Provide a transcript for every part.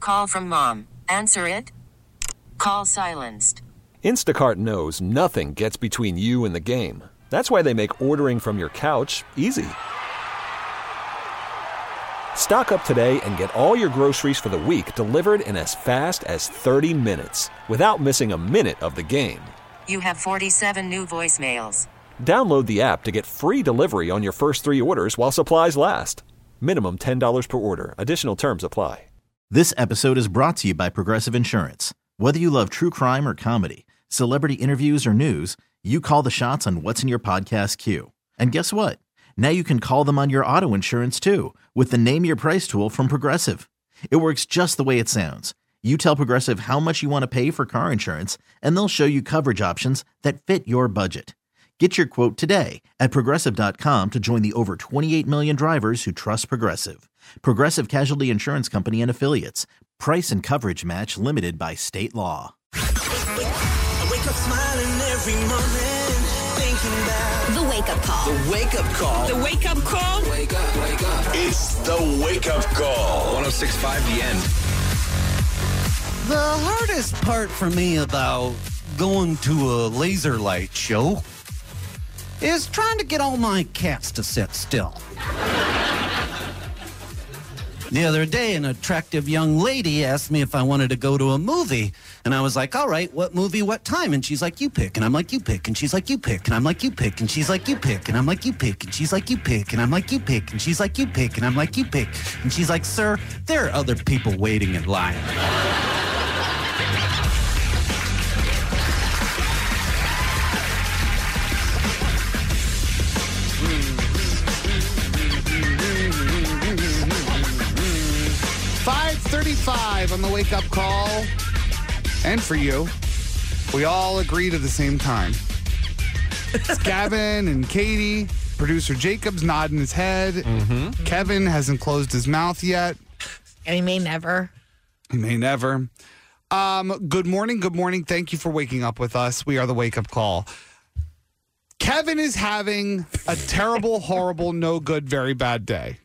Call from mom. Answer it. Call silenced. Instacart knows nothing gets between you and the game. That's why they make ordering from your couch easy. Stock up today and get all your groceries for the week delivered in as fast as 30 minutes without missing a minute of the game. You have 47 new voicemails. Download the app to get free delivery on your first 3 orders while supplies last. Minimum $10 per order. Additional terms apply. This episode is brought to you by Progressive Insurance. Whether you love true crime or comedy, celebrity interviews or news, you call the shots on what's in your podcast queue. And guess what? Now you can call them on your auto insurance too with the Name Your Price tool from Progressive. It works just the way it sounds. You tell Progressive how much you want to pay for car insurance, and they'll show you coverage options that fit your budget. Get your quote today at Progressive.com to join the over 28 million drivers who trust Progressive. Progressive Casualty Insurance Company and Affiliates. Price and coverage match limited by state law. I wake up smiling every morning, thinking about The Wake Up Call. the wake-up call. The Wake Up Call. Wake up, wake up. It's the wake-up call. 106.5 The End. The hardest part for me about going to a laser light show is trying to get all my cats to sit still. The other day, an attractive young lady asked me if I wanted to go to a movie. And I was like, all right, what movie, what time? And she's like, you pick. And I'm like, you pick. And she's like, you pick. And I'm like, you pick. And she's like, you pick. And I'm like, you pick. And she's like, you pick. And I'm like, you pick. And she's like, you pick. And I'm like, you pick. And she's like, sir, there are other people waiting in line. 5:35 on the wake-up call. And for you, we all agreed at the same time. It's Gavin and Katie. Producer Jacob's nodding his head. Mm-hmm. Kevin hasn't closed his mouth yet. And he may never. He may never. Good morning. Good morning. Thank you for waking up with us. We are the wake-up call. Kevin is having a terrible, horrible, no good, very bad day.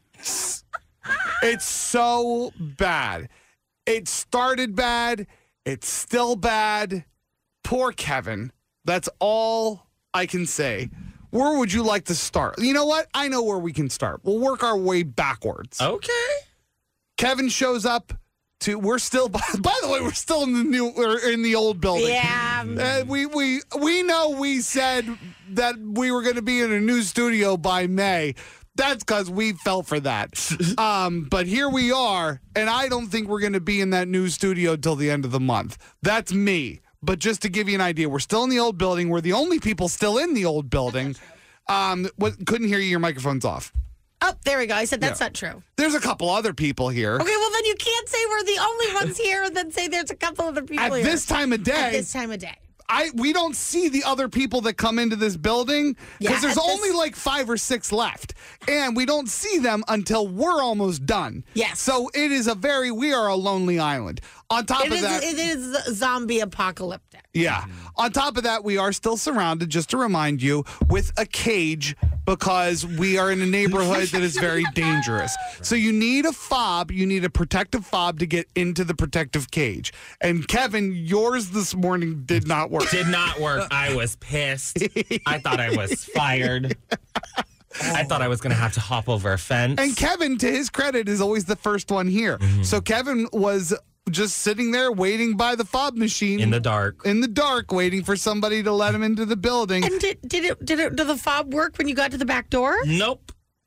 It's so bad. It started bad. It's still bad. Poor Kevin. That's all I can say. Where would you like to start? You know what? I know where we can start. We'll work our way backwards. Okay. Kevin shows up to. We're still. By the way, we're still in the new or in the old building. Yeah. We know we said that we were going to be in a new studio by May. That's because we fell for that. But here we are, and I don't think we're going to be in that new studio till the end of the month. That's me. But just to give you an idea, we're still in the old building. We're the only people still in the old building. Couldn't hear you. Your microphone's off. Oh, there we go. I said that's not true. There's a couple other people here. Okay, well, then you can't say we're the only ones here and then say there's a couple other people At here. this time of day. At this time of day. We don't see the other people that come into this building because there's only like 5 or 6 left. And we don't see them until we're almost done. Yes. So we are a lonely island. On top of that. It is zombie apocalyptic. Yeah. On top of that, we are still surrounded, just to remind you, with a cage because we are in a neighborhood that is very dangerous. So you need a fob. You need a protective fob to get into the protective cage. And Kevin, yours this morning did not work. Did not work. I was pissed. I thought I was fired. I thought I was going to have to hop over a fence. And Kevin, to his credit, is always the first one here. Mm-hmm. So Kevin was just sitting there waiting by the fob machine. In the dark, waiting for somebody to let him into the building. And did the fob work when you got to the back door? Nope.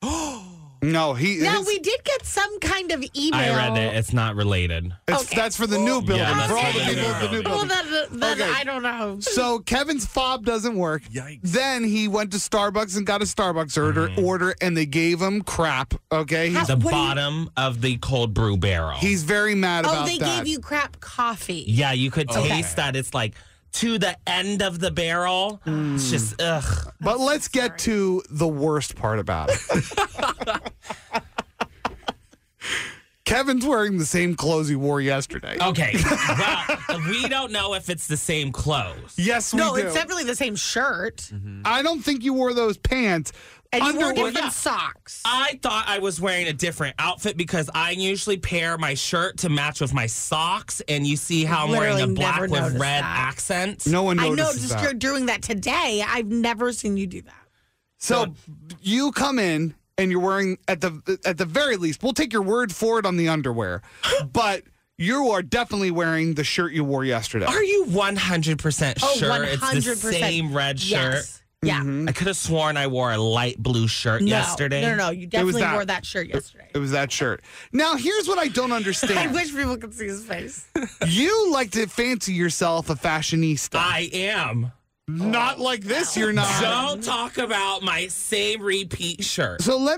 No, we did get some kind of email. I read it. It's not related. That's for the new building. Yeah, for all the people at the new building. Well, then I don't know. So Kevin's fob doesn't work. Yikes. Then he went to Starbucks and got a Starbucks order, and they gave him crap. Okay, the bottom of the cold brew barrel. He's very mad about that. Oh, they gave you crap coffee. Yeah, you could taste that. It's like to the end of the barrel. It's just ugh. But let's get to the worst part about it. Kevin's wearing the same clothes he wore yesterday. Okay. Well, we don't know if it's the same clothes. Yes, we do. No, it's definitely the same shirt. Mm-hmm. I don't think you wore those pants. And you wore Underwear. different socks. I thought I was wearing a different outfit because I usually pair my shirt to match with my socks, and you see how I'm wearing a Literally black never with noticed red that. accent. No one I notices noticed that. you're doing that today. I've never seen you do that. So you come in and you're wearing at the very least, we'll take your word for it on the underwear, but you are definitely wearing the shirt you wore yesterday. Are you 100% Oh, sure it's the 100%. same red shirt? Yes. Yeah. Mm-hmm. I could have sworn I wore a light blue shirt No, yesterday. No, you definitely that. wore that shirt yesterday. It was that shirt. Now, here's what I don't understand. I wish people could see his face. You like to fancy yourself a fashionista. I am. Not like this, you're not. Don't talk about my same repeat shirt. So let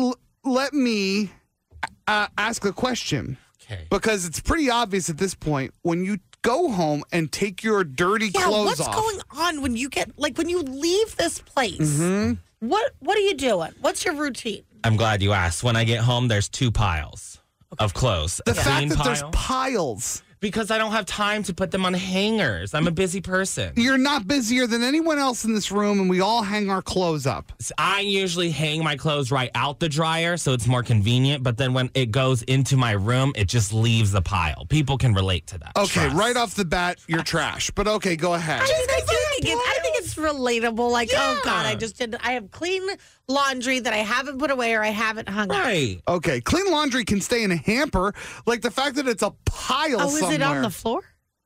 me ask a question, Okay. because it's pretty obvious at this point when you go home and take your dirty Yeah, clothes what's off. going on when you get when you leave this place? Mm-hmm. What are you doing? What's your routine? I'm glad you asked. When I get home, there's 2 piles of clothes. The A clean fact that there's pile, piles. because I don't have time to put them on hangers. I'm a busy person. You're not busier than anyone else in this room, and we all hang our clothes up. I usually hang my clothes right out the dryer, so it's more convenient. But then when it goes into my room, it just leaves the pile. People can relate to that. Okay, Trust. right off the bat, you're trash. But okay, go ahead. I think it's relatable. Like, oh God, I have clean laundry that I haven't put away or I haven't hung up. Right. Okay, clean laundry can stay in a hamper. Like the fact that it's a pile Oh, is somewhere. it on the floor?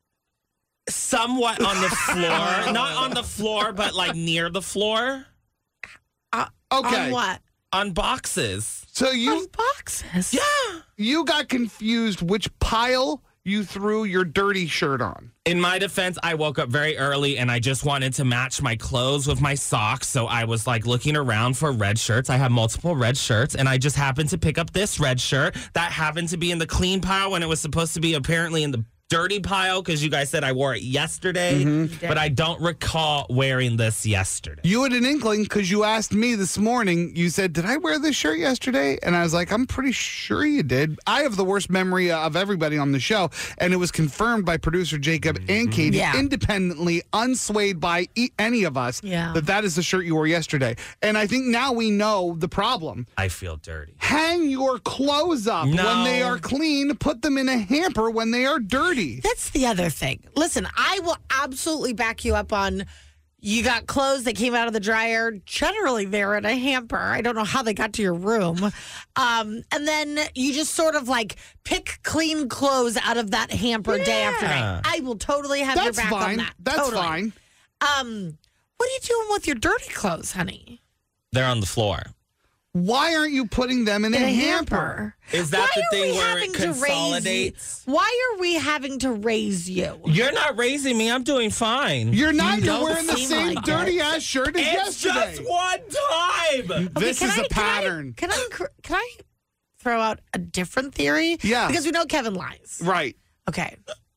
Somewhat on the floor. Not on the floor, but like near the floor. Okay. On what? On boxes. So On boxes. Yeah. you got confused which pile you threw your dirty shirt on. In my defense, I woke up very early and I just wanted to match my clothes with my socks. So I was like looking around for red shirts. I have multiple red shirts and I just happened to pick up this red shirt that happened to be in the clean pile when it was supposed to be apparently in the dirty pile because you guys said I wore it yesterday, but I don't recall wearing this yesterday. You had an inkling because you asked me this morning. You said, "Did I wear this shirt yesterday?" And I was like, "I'm pretty sure you did." I have the worst memory of everybody on the show, and it was confirmed by producer Jacob and Katie, Yeah. independently, unswayed by any of us, Yeah. that is the shirt you wore yesterday. And I think now we know the problem. I feel dirty. Hang your clothes up No. when they are clean. Put them in a hamper when they are dirty. That's the other thing. Listen, I will absolutely back you up on you got clothes that came out of the dryer. Generally, they're in a hamper. I don't know how they got to your room. And then you just sort of like pick clean clothes out of that hamper day after day. I will totally have your That's back fine. on that. That's Totally. fine. What are you doing with your dirty clothes, honey? They're on the floor. Why aren't you putting them in a hamper? Is that Why the are thing we where having it to raise you? consolidates? Why are we having to raise you? You're not raising me. I'm doing fine. You're not. You You're don't wearing the seem same like dirty it. ass shirt as It's yesterday. just one time. This can is I- a pattern. Can I throw out a different theory? Yeah. Because we know Kevin lies. Right. Okay.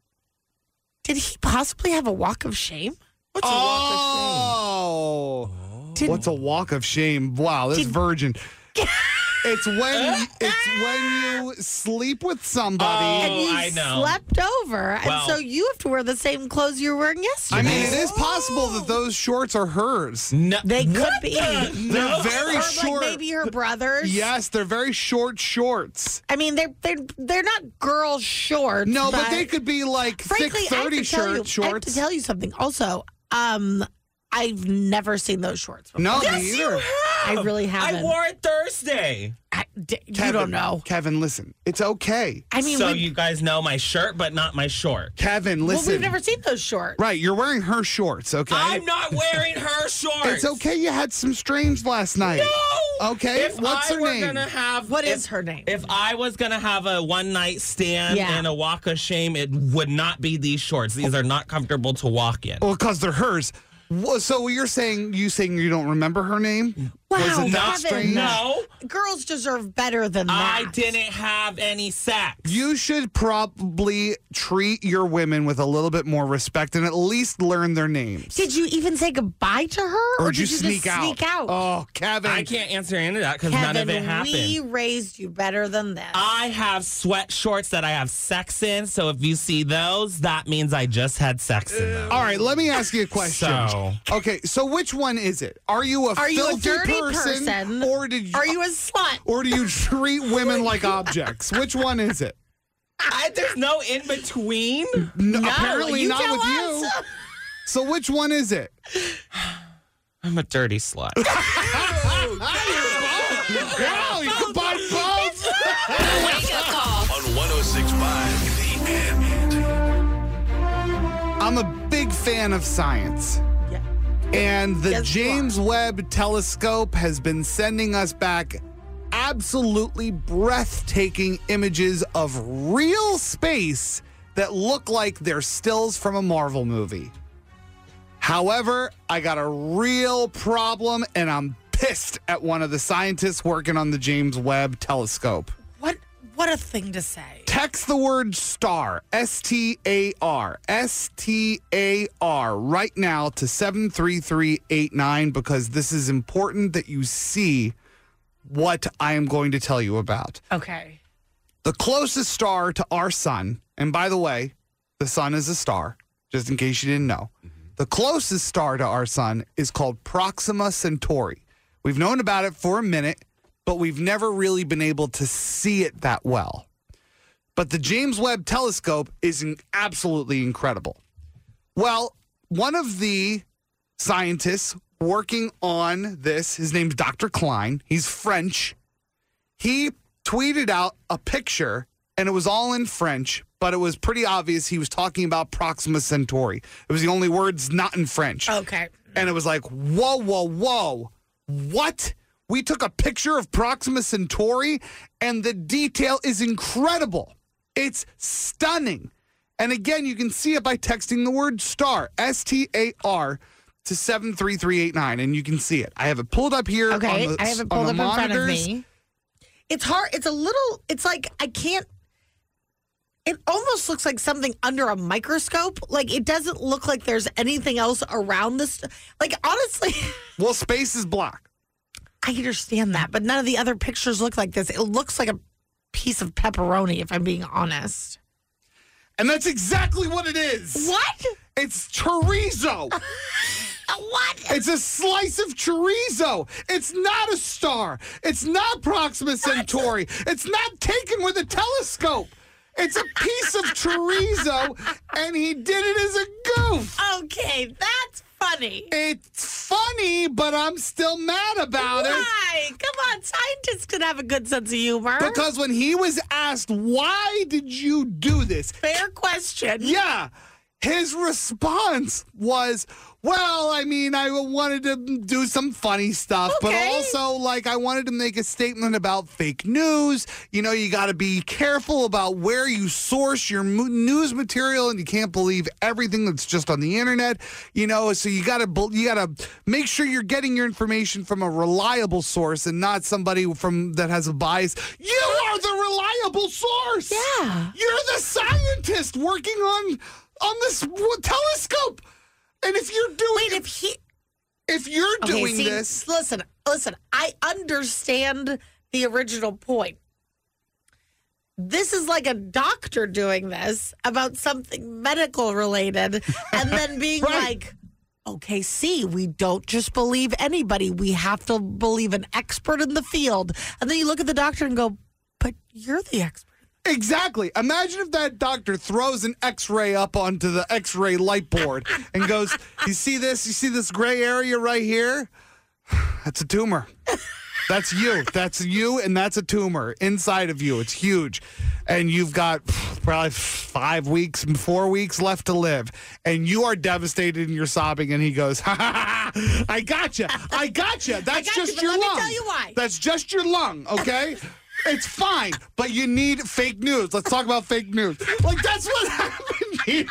Did he possibly have a walk of shame? What's a walk of shame? Oh. Did- What's a walk of shame? Wow, this virgin. It's when you sleep with somebody. And you I know. slept over, and Well- so you have to wear the same clothes you were wearing yesterday. I mean, it is possible that those shorts are hers. No, They could what be. the- They're no. very or short. like maybe her brothers. Yes, they're very short shorts. I mean, they're not girl shorts. No, but they could be like frankly, thick I have 30 to tell you, I have shorts. to tell you something. Also, I've never seen those shorts before. No, Yes, me you either. have. I really haven't. I wore it Thursday. You don't know. Kevin, listen. It's okay. I mean, So you guys know my shirt, but not my short. Kevin, well, listen. we've never seen those shorts. Right, you're wearing her shorts, okay? I'm not wearing her shorts. It's okay. You had some strange last night. No. Okay, If what's I her were name? Gonna have, What if- is her name? If I was gonna have a one night stand Yeah. and a walk of shame, it would not be these shorts. These are not comfortable to walk in. Well, because they're hers. So you're saying you don't remember her name? Wow, Was it that Kevin. strange? No, Girls deserve better than that. I didn't have any sex. You should probably treat your women with a little bit more respect and at least learn their names. Did you even say goodbye to her, Or or did you just sneak out? sneak out? Oh, Kevin. I can't answer any of that because Kevin, none of it happened. we raised you better than this. I have sweat shorts that I have sex in, so if you see those, that means I just had sex in them. All right, let me ask you a question. So- Okay, so which one is it? Are you a Are you a filthy dirty person, or are you a slut? or do you treat women like objects? Which one is it? There's no in between. No, apparently you not tell with you. us. So which one is it? I'm a dirty slut. Wow, you combine both. Wake up call. On 106.5 The End. I'm a big fan of science. Yeah. And the Yes, you James Webb Telescope has been sending us back absolutely breathtaking images of real space that look like they're stills from a Marvel movie. However, I got a real problem, and I'm pissed at one of the scientists working on the James Webb Telescope. What a thing to say. Text the word STAR, S-T-A-R, S-T-A-R, right now to 73389 because this is important that you see what I am going to tell you about. Okay. The closest star to our sun, and by the way, the sun is a star, just in case you didn't know. The closest star to our sun is called Proxima Centauri. We've known about it for a minute, but we've never really been able to see it that well. But the James Webb Telescope is absolutely incredible. Well, one of the scientists working on this, his name's Dr. Klein. He's French. He tweeted out a picture, and it was all in French, but it was pretty obvious he was talking about Proxima Centauri. It was the only words not in French. Okay. And it was like, whoa, whoa, whoa. What? We took a picture of Proxima Centauri, and the detail is incredible. It's stunning. And again, you can see it by texting the word STAR, S-T-A-R, to 73389, and you can see it. I have it pulled up here. Okay. On the, I have it pulled up in front of monitors. me. It's hard. It's a little, it's like I can't. It almost looks like something under a microscope. Like it doesn't look like there's anything else around this. Like honestly. Well, space is black. I understand that, but none of the other pictures look like this. It looks like a piece of pepperoni, if I'm being honest. And that's exactly what it is. What? It's chorizo. What? It's a slice of chorizo. It's not a star. It's not Proxima Centauri. It's not taken with a telescope. It's a piece of chorizo, and he did it as a goof. Okay, that's funny. It's funny, but I'm still mad about it. Why? Come on, scientists can have a good sense of humor. Because when he was asked, why did you do this? Fair question. Yeah. His response was, well, I mean, I wanted to do some funny stuff, but Okay. also, like, I wanted to make a statement about fake news. You know, you got to be careful about where you source your news material, and you can't believe everything that's just on the internet. You know, so you got to make sure you're getting your information from a reliable source and not somebody that has a bias. You are the reliable source. Yeah. You're the scientist working on this telescope. And if you're doing if you're doing this, listen, I understand the original point. This is like a doctor doing this about something medical related and then being Right. like, okay, see, we don't just believe anybody. We have to believe an expert in the field. And then you look at the doctor and go, but you're the expert. exactly. Imagine if that doctor throws an X-ray up onto the X-ray light board and goes, you see this? You see this gray area right here? That's a tumor. That's you. That's you, and that's a tumor inside of you. It's huge. And you've got probably 4 weeks left to live. And you are devastated and you're sobbing. And he goes, ha, ha, ha, I gotcha. That's just but your let me lung. tell you why. That's just your lung, okay? It's fine, but you need fake news. Let's talk about fake news. Like, that's what happened here.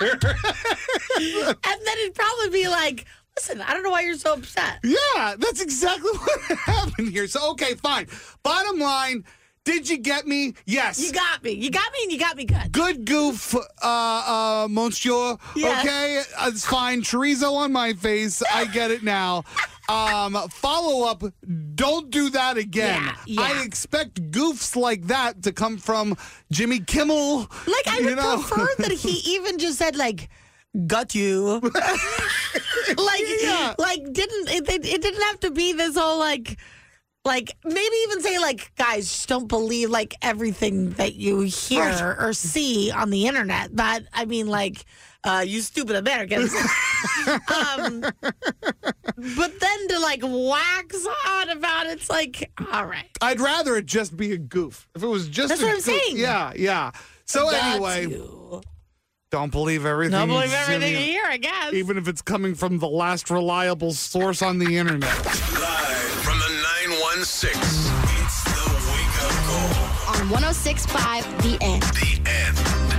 And then it'd probably be like, listen, I don't know why you're so upset. Yeah, that's exactly what happened here. So, okay, fine. Bottom line, did you get me? Yes. You got me. You got me, and you got me good. Good goof, monsieur. Yes. Okay, it's fine. Chorizo on my face. I get it now. Follow up. Don't do that again. Yeah. I expect goofs like that to come from Jimmy Kimmel. Like, I would prefer that he even just said, like, got you. Like, Yeah. like it didn't have to be this whole, like, Like, maybe even say, like, guys, just don't believe, like, everything that you hear or see on the internet. But, I mean, like, you stupid Americans. But then to, like, wax on about it's like, all right. I'd rather it just be a goof. If it was just That's a what I'm goof. saying. Yeah. So Got anyway, you. don't believe everything. Don't believe everything you hear, I guess. Even if it's coming from the last reliable source on the internet. Live from the 916. It's the Wake Up Call. On 106.5 The End. The End.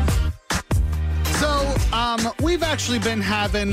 So, we've actually been having,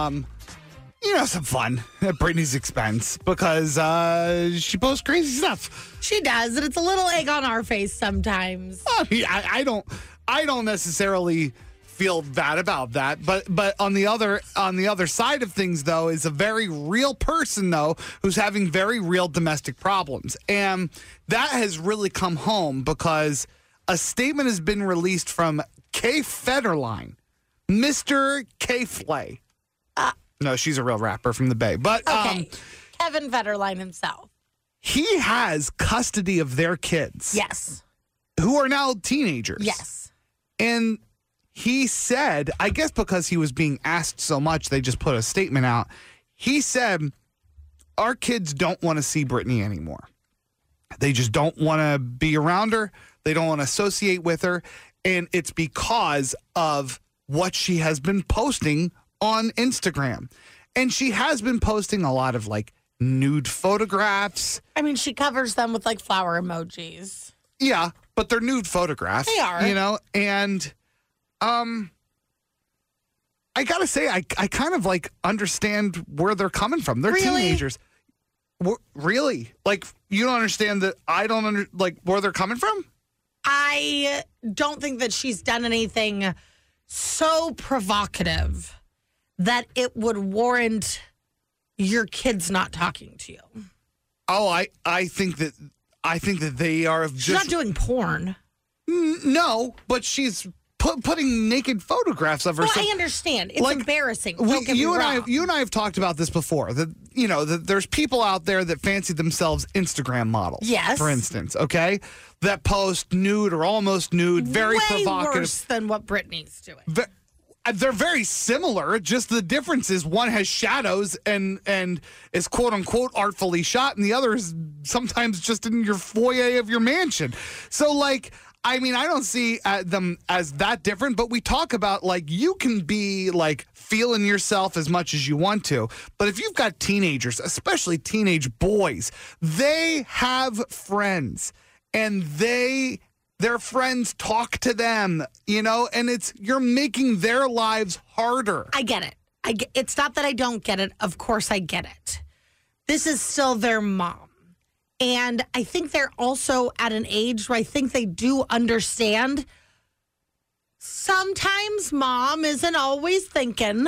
some fun at Brittany's expense because she posts crazy stuff. She does, and it's a little egg on our face sometimes. I don't necessarily feel bad about that, but on the other side of things, though, is a very real person though who's having very real domestic problems, and that has really come home because a statement has been released from Kay Federline, Mr. Kay Flay. No, she's a real rapper from the Bay, but Okay, Kevin Federline himself. he has custody of their kids. Yes. Who are now teenagers. Yes. And he said, I guess because he was being asked so much, they just put a statement out. He said, our kids don't want to see Brittany anymore. They just don't want to be around her. They don't want to associate with her. And it's because of what she has been posting on Instagram. And she has been posting a lot of like nude photographs. I mean, she covers them with like flower emojis. Yeah, but they're nude photographs. They are. And I gotta say, I kind of like understand where they're coming from. They're Really? teenagers. Really? Like, you don't understand that I don't where they're coming from? I don't think that she's done anything so provocative that it would warrant your kids not talking to you. Oh, I think that they are She's just not doing porn. no, but she's putting naked photographs of Well, herself. I understand. It's Like, embarrassing. Don't get me you wrong. and I have talked about this before. That there's people out there that fancy themselves Instagram models. Yes. For instance, okay, that post nude or almost nude, very Way provocative. worse than what Britney's doing. They're very similar. Just the difference is one has shadows and is quote unquote artfully shot, and the other is sometimes just in your foyer of your mansion. So like, I mean, I don't see them as that different, but we talk about like you can be like feeling yourself as much as you want to. But if you've got teenagers, especially teenage boys, they have friends and their friends talk to them, and you're making their lives harder. I get it. It's not that I don't get it. Of course I get it. This is still their mom. And I think they're also at an age where I think they do understand sometimes mom isn't always thinking.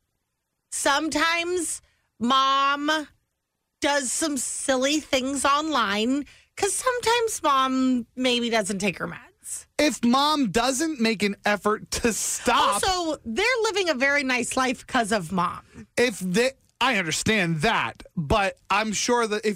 Sometimes mom does some silly things online because sometimes mom maybe doesn't take her meds. If mom doesn't make an effort to stop. Also, they're living a very nice life because of mom. I understand that, but I'm sure that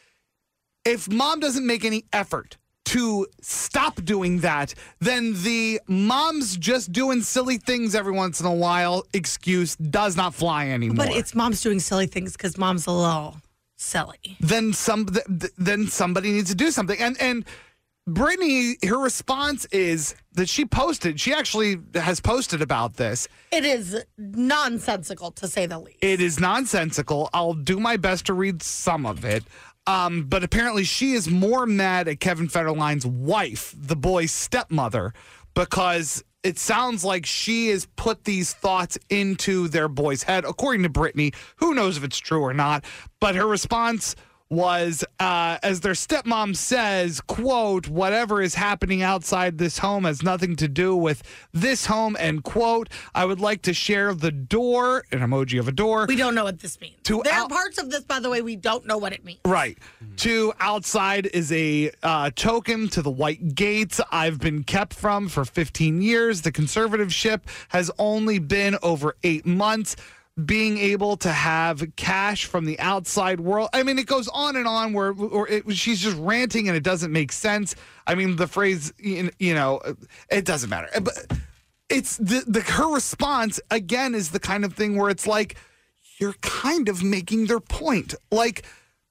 if mom doesn't make any effort to stop doing that, then the mom's just doing silly things every once in a while excuse does not fly anymore. But it's mom's doing silly things because mom's a little silly. Then somebody needs to do something. And Brittany, her response is that she actually has posted about this. It is nonsensical, to say the least. It is nonsensical. I'll do my best to read some of it. But apparently she is more mad at Kevin Federline's wife, the boy's stepmother, because it sounds like she has put these thoughts into their boy's head. According to Brittany, who knows if it's true or not, but her response was, as their stepmom says, quote, whatever is happening outside this home has nothing to do with this home, end quote. I would like to share the door, an emoji of a door. We don't know what this means. There are parts of this, by the way, we don't know what it means. Right. To outside is a token to the white gates I've been kept from for 15 years. The conservativeship has only been over 8 months. being able to have cash from the outside world. I mean, it goes on and on where she's just ranting and it doesn't make sense. I mean, the phrase, it doesn't matter. But it's her response, again, is the kind of thing where it's like, you're kind of making their point. Like,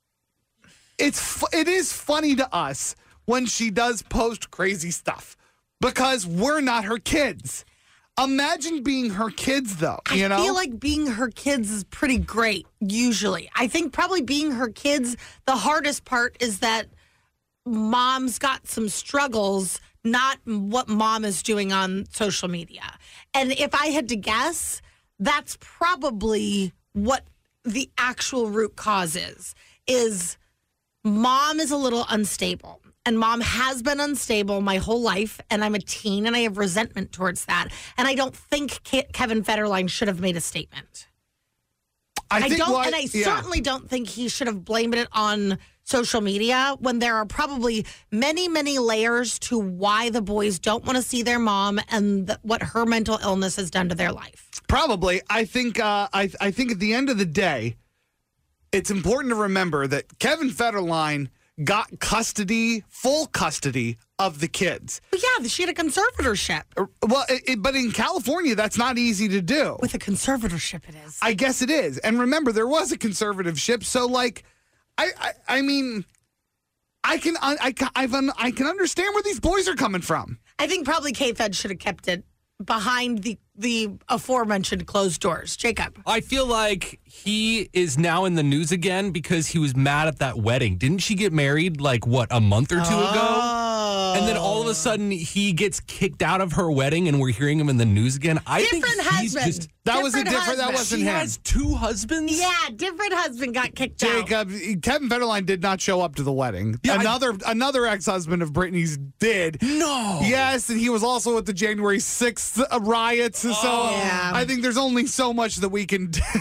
it is funny to us when she does post crazy stuff because we're not her kids. Imagine being her kids, though. I feel like being her kids is pretty great, usually. I think probably being her kids, the hardest part is that mom's got some struggles, not what mom is doing on social media. And if I had to guess, that's probably what the actual root cause is mom is a little unstable. And mom has been unstable my whole life, and I'm a teen, and I have resentment towards that. And I don't think Kevin Federline should have made a statement. I certainly don't think he should have blamed it on social media when there are probably many, many layers to why the boys don't want to see their mom and what her mental illness has done to their life. Probably. I think I think at the end of the day, it's important to remember that Kevin Federline got full custody of the kids. But yeah, she had a conservatorship. Well, but in California, that's not easy to do. With a conservatorship, it is. I guess it is. And remember, there was a conservatorship, so like, I mean, I can understand where these boys are coming from. I think probably K-Fed should have kept it behind the aforementioned closed doors. Jacob. I feel like he is now in the news again because he was mad at that wedding. Didn't she get married a month or two ago? And then all of a sudden he gets kicked out of her wedding and we're hearing him in the news again. I think he's just that wasn't she him. Has two husbands? Yeah, different husband got kicked out. Jacob, Kevin Federline did not show up to the wedding. Yeah, another ex-husband of Britney's did. No. Yes, and he was also at the January 6th riots. So I think there's only so much that we can do.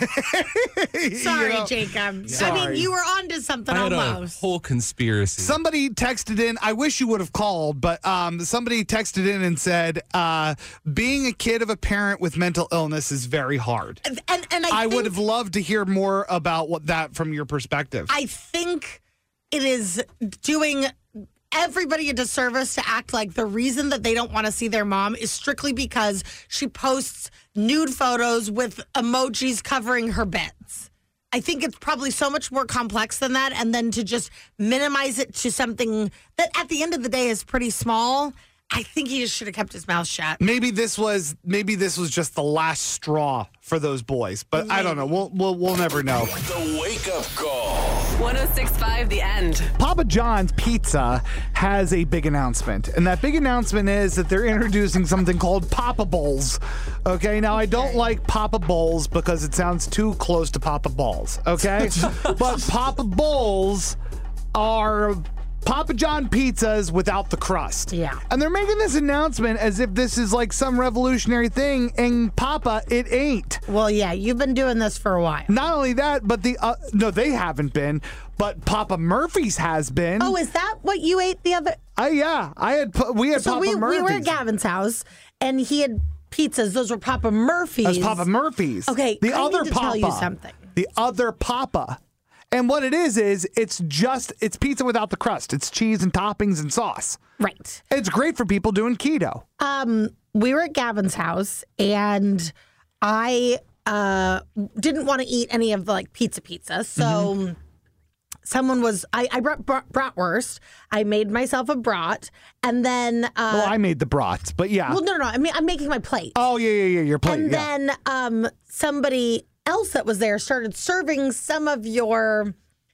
Sorry, Jacob. Sorry. I mean, you were onto something I had almost. A whole conspiracy. Somebody texted in, I wish you would have called, but somebody texted in and said, being a kid of a parent with mental illness is very hard. And I would have loved to hear more about that from your perspective. I think it is doing everybody a disservice to act like the reason that they don't want to see their mom is strictly because she posts nude photos with emojis covering her bits. I think it's probably so much more complex than that, and then to just minimize it to something that at the end of the day is pretty small. I think he just should have kept his mouth shut. Maybe this was just the last straw for those boys, but maybe. I don't know. We'll never know. The Wake Up Call. 106.5 The End. Papa John's Pizza has a big announcement, and that big announcement is that they're introducing something called Papa Bowls. Okay, now I don't like Papa Bowls because it sounds too close to Papa Balls. Okay, but Papa Bowls are Papa John pizzas without the crust. Yeah. And they're making this announcement as if this is like some revolutionary thing, and Papa, it ain't. Well, yeah, you've been doing this for a while. Not only that, but no, they haven't been, but Papa Murphy's has been. Oh, is that what you ate the other? Yeah, we had Papa Murphy's. We were at Gavin's house, and he had pizzas. Those were Papa Murphy's. That's Papa Murphy's. Okay, the I other need to Papa, tell you something. The other Papa. And what it is it's pizza without the crust. It's cheese and toppings and sauce. Right. It's great for people doing keto. We were at Gavin's house, and I didn't want to eat any of the pizza. So someone was, I brought bratwurst. I made myself a brat, and then well, I made the brats, but yeah. Well, no. I mean, I'm making my plate. Oh yeah, your plate. And then somebody else that was there started serving some of your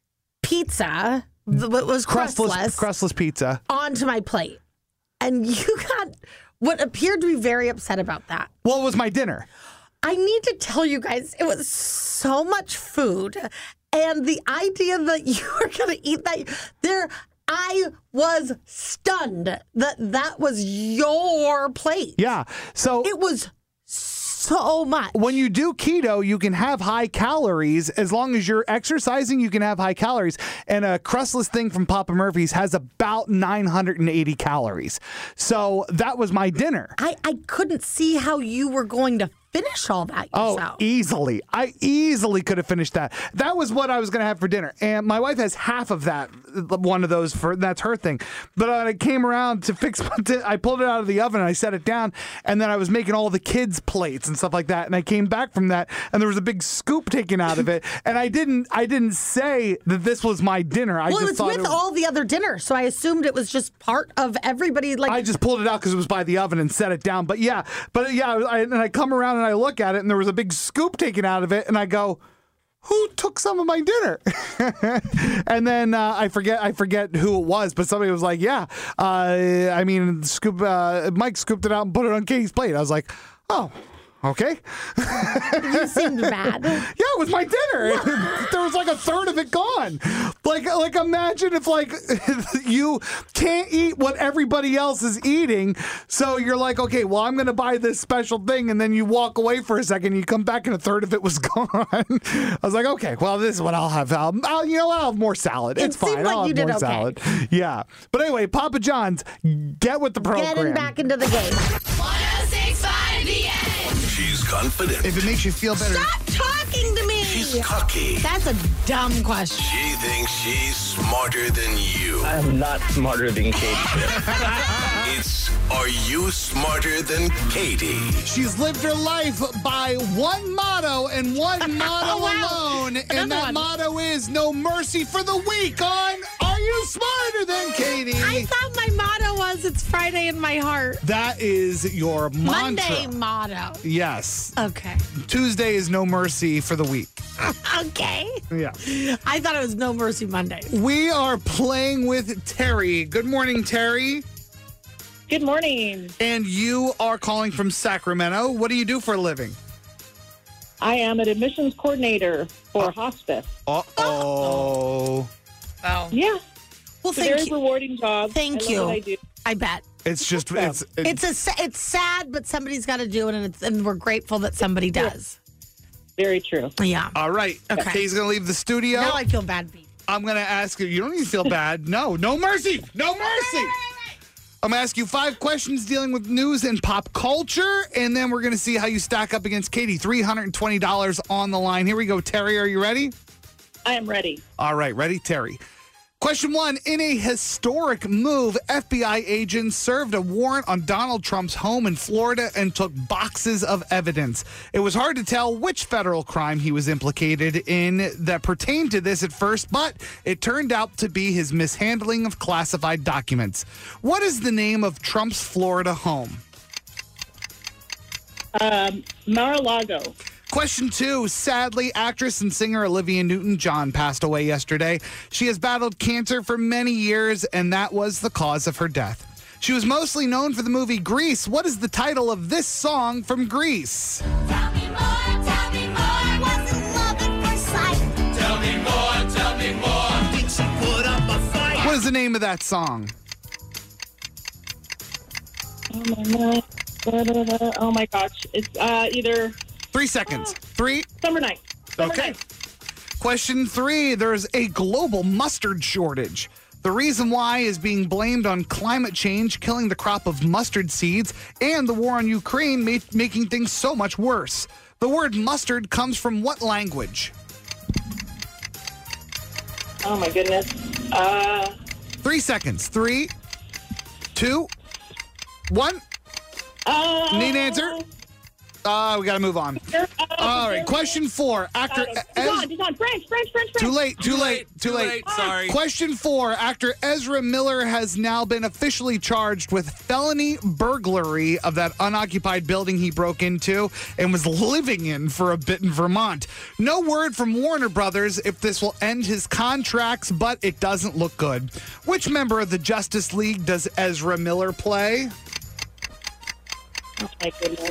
pizza, what was crustless pizza, onto my plate, and you got what appeared to be very upset about that. Well, it was my dinner. I need to tell you guys, it was so much food, and the idea that you were going to eat that I was stunned that was your plate. Yeah, so it was so much. When you do keto, you can have high calories. As long as you're exercising, you can have high calories. And a crustless thing from Papa Murphy's has about 980 calories. So that was my dinner. I couldn't see how you were going to finish all that Oh, yourself. easily. I easily could have finished that. That was what I was going to have for dinner. And my wife has half of that, one of those, that's her thing. But when I came around to fix I pulled it out of the oven and I set it down. And then I was making all the kids' plates and stuff like that. And I came back from that and there was a big scoop taken out of it. And I didn't say that this was my dinner. I Well, just it thought was with all the other dinners, so I assumed it was just part of everybody. Like I just pulled it out because it was by the oven and set it down. But yeah, I come around and I look at it and there was a big scoop taken out of it, and I go, "Who took some of my dinner?" And then I forget who it was, but somebody was like, "Yeah, Mike scooped it out and put it on Katie's plate." I was like, "Oh." Okay. You seemed mad. Yeah, it was my dinner. There was like a third of it gone. Like imagine if like you can't eat what everybody else is eating, so you're like, okay, well, I'm going to buy this special thing, and then you walk away for a second, you come back and a third of it was gone. I was like, okay, well, this is what I'll have. I'll have more salad. It's fine. Seemed like I'll you have did more okay. salad. Yeah. But anyway, Papa John's, get with the program. Getting back into the game. 106.5 The End. She's confident. If it makes you feel better. Stop talking to me. She's cocky. That's a dumb question. She thinks she's smarter than you. I'm not smarter than Katie. It's Are You Smarter Than Katie? She's lived her life by one motto and one motto alone. And that motto is no mercy for the weak on Are You Smarter Than Katie? I thought my motto was it's Friday in my heart. That is your mantra. Monday motto. Yes. Okay. Tuesday is no mercy for the weak. Okay. Yeah. I thought it was No Mercy Monday. We are playing with Terry. Good morning, Terry. Good morning. And you are calling from Sacramento. What do you do for a living? I am an admissions coordinator for hospice. Uh-oh. Oh. Yeah. Well, it's a thank very you. rewarding job. Thank I you. love what I do. I bet. It's just, It's sad, but somebody's got to do it, and we're grateful that somebody does. Very true. Yeah. All right. Okay. Kay's going to leave the studio. Now I feel bad, Pete. I'm going to ask you. You don't need to feel bad. No mercy. No mercy. I'm going to ask you 5 questions dealing with news and pop culture, and then we're going to see how you stack up against Katie. $320 on the line. Here we go. Terry, are you ready? I am ready. All right. Ready, Terry? Question 1. In a historic move, FBI agents served a warrant on Donald Trump's home in Florida and took boxes of evidence. It was hard to tell which federal crime he was implicated in that pertained to this at first, but it turned out to be his mishandling of classified documents. What is the name of Trump's Florida home? Mar-a-Lago. Question 2. Sadly, actress and singer Olivia Newton-John passed away yesterday. She has battled cancer for many years, and that was the cause of her death. She was mostly known for the movie Grease. What is the title of this song from Grease? Tell me more, wasn't love at first sight. Tell me more, did she put up a fight? What is the name of that song? Oh my gosh. It's either 3 seconds. 3. Summer Night. Okay. Question 3. There's a global mustard shortage. The reason why is being blamed on climate change, killing the crop of mustard seeds, and the war on Ukraine making things so much worse. The word mustard comes from what language? Oh my goodness. 3 seconds. 3, 2, 1. Need an answer? We got to move on. All right. Question 4. Actor. French. Too late. Sorry. Question 4. Actor Ezra Miller has now been officially charged with felony burglary of that unoccupied building he broke into and was living in for a bit in Vermont. No word from Warner Brothers if this will end his contracts, but it doesn't look good. Which member of the Justice League does Ezra Miller play? Oh my goodness.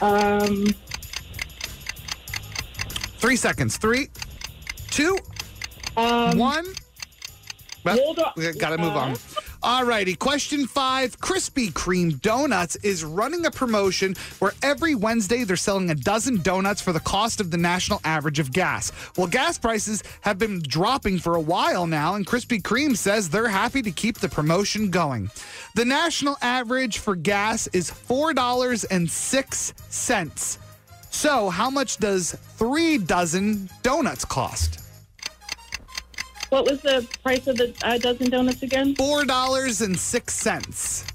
3 seconds. 3, 2, 1. We got to move on. All righty. Question 5. Krispy Kreme Donuts is running a promotion where every Wednesday they're selling a dozen donuts for the cost of the national average of gas. Well, gas prices have been dropping for a while now, and Krispy Kreme says they're happy to keep the promotion going. The national average for gas is $4.06. So, how much does 3 dozen donuts cost? What was the price of the dozen donuts again? $4.06.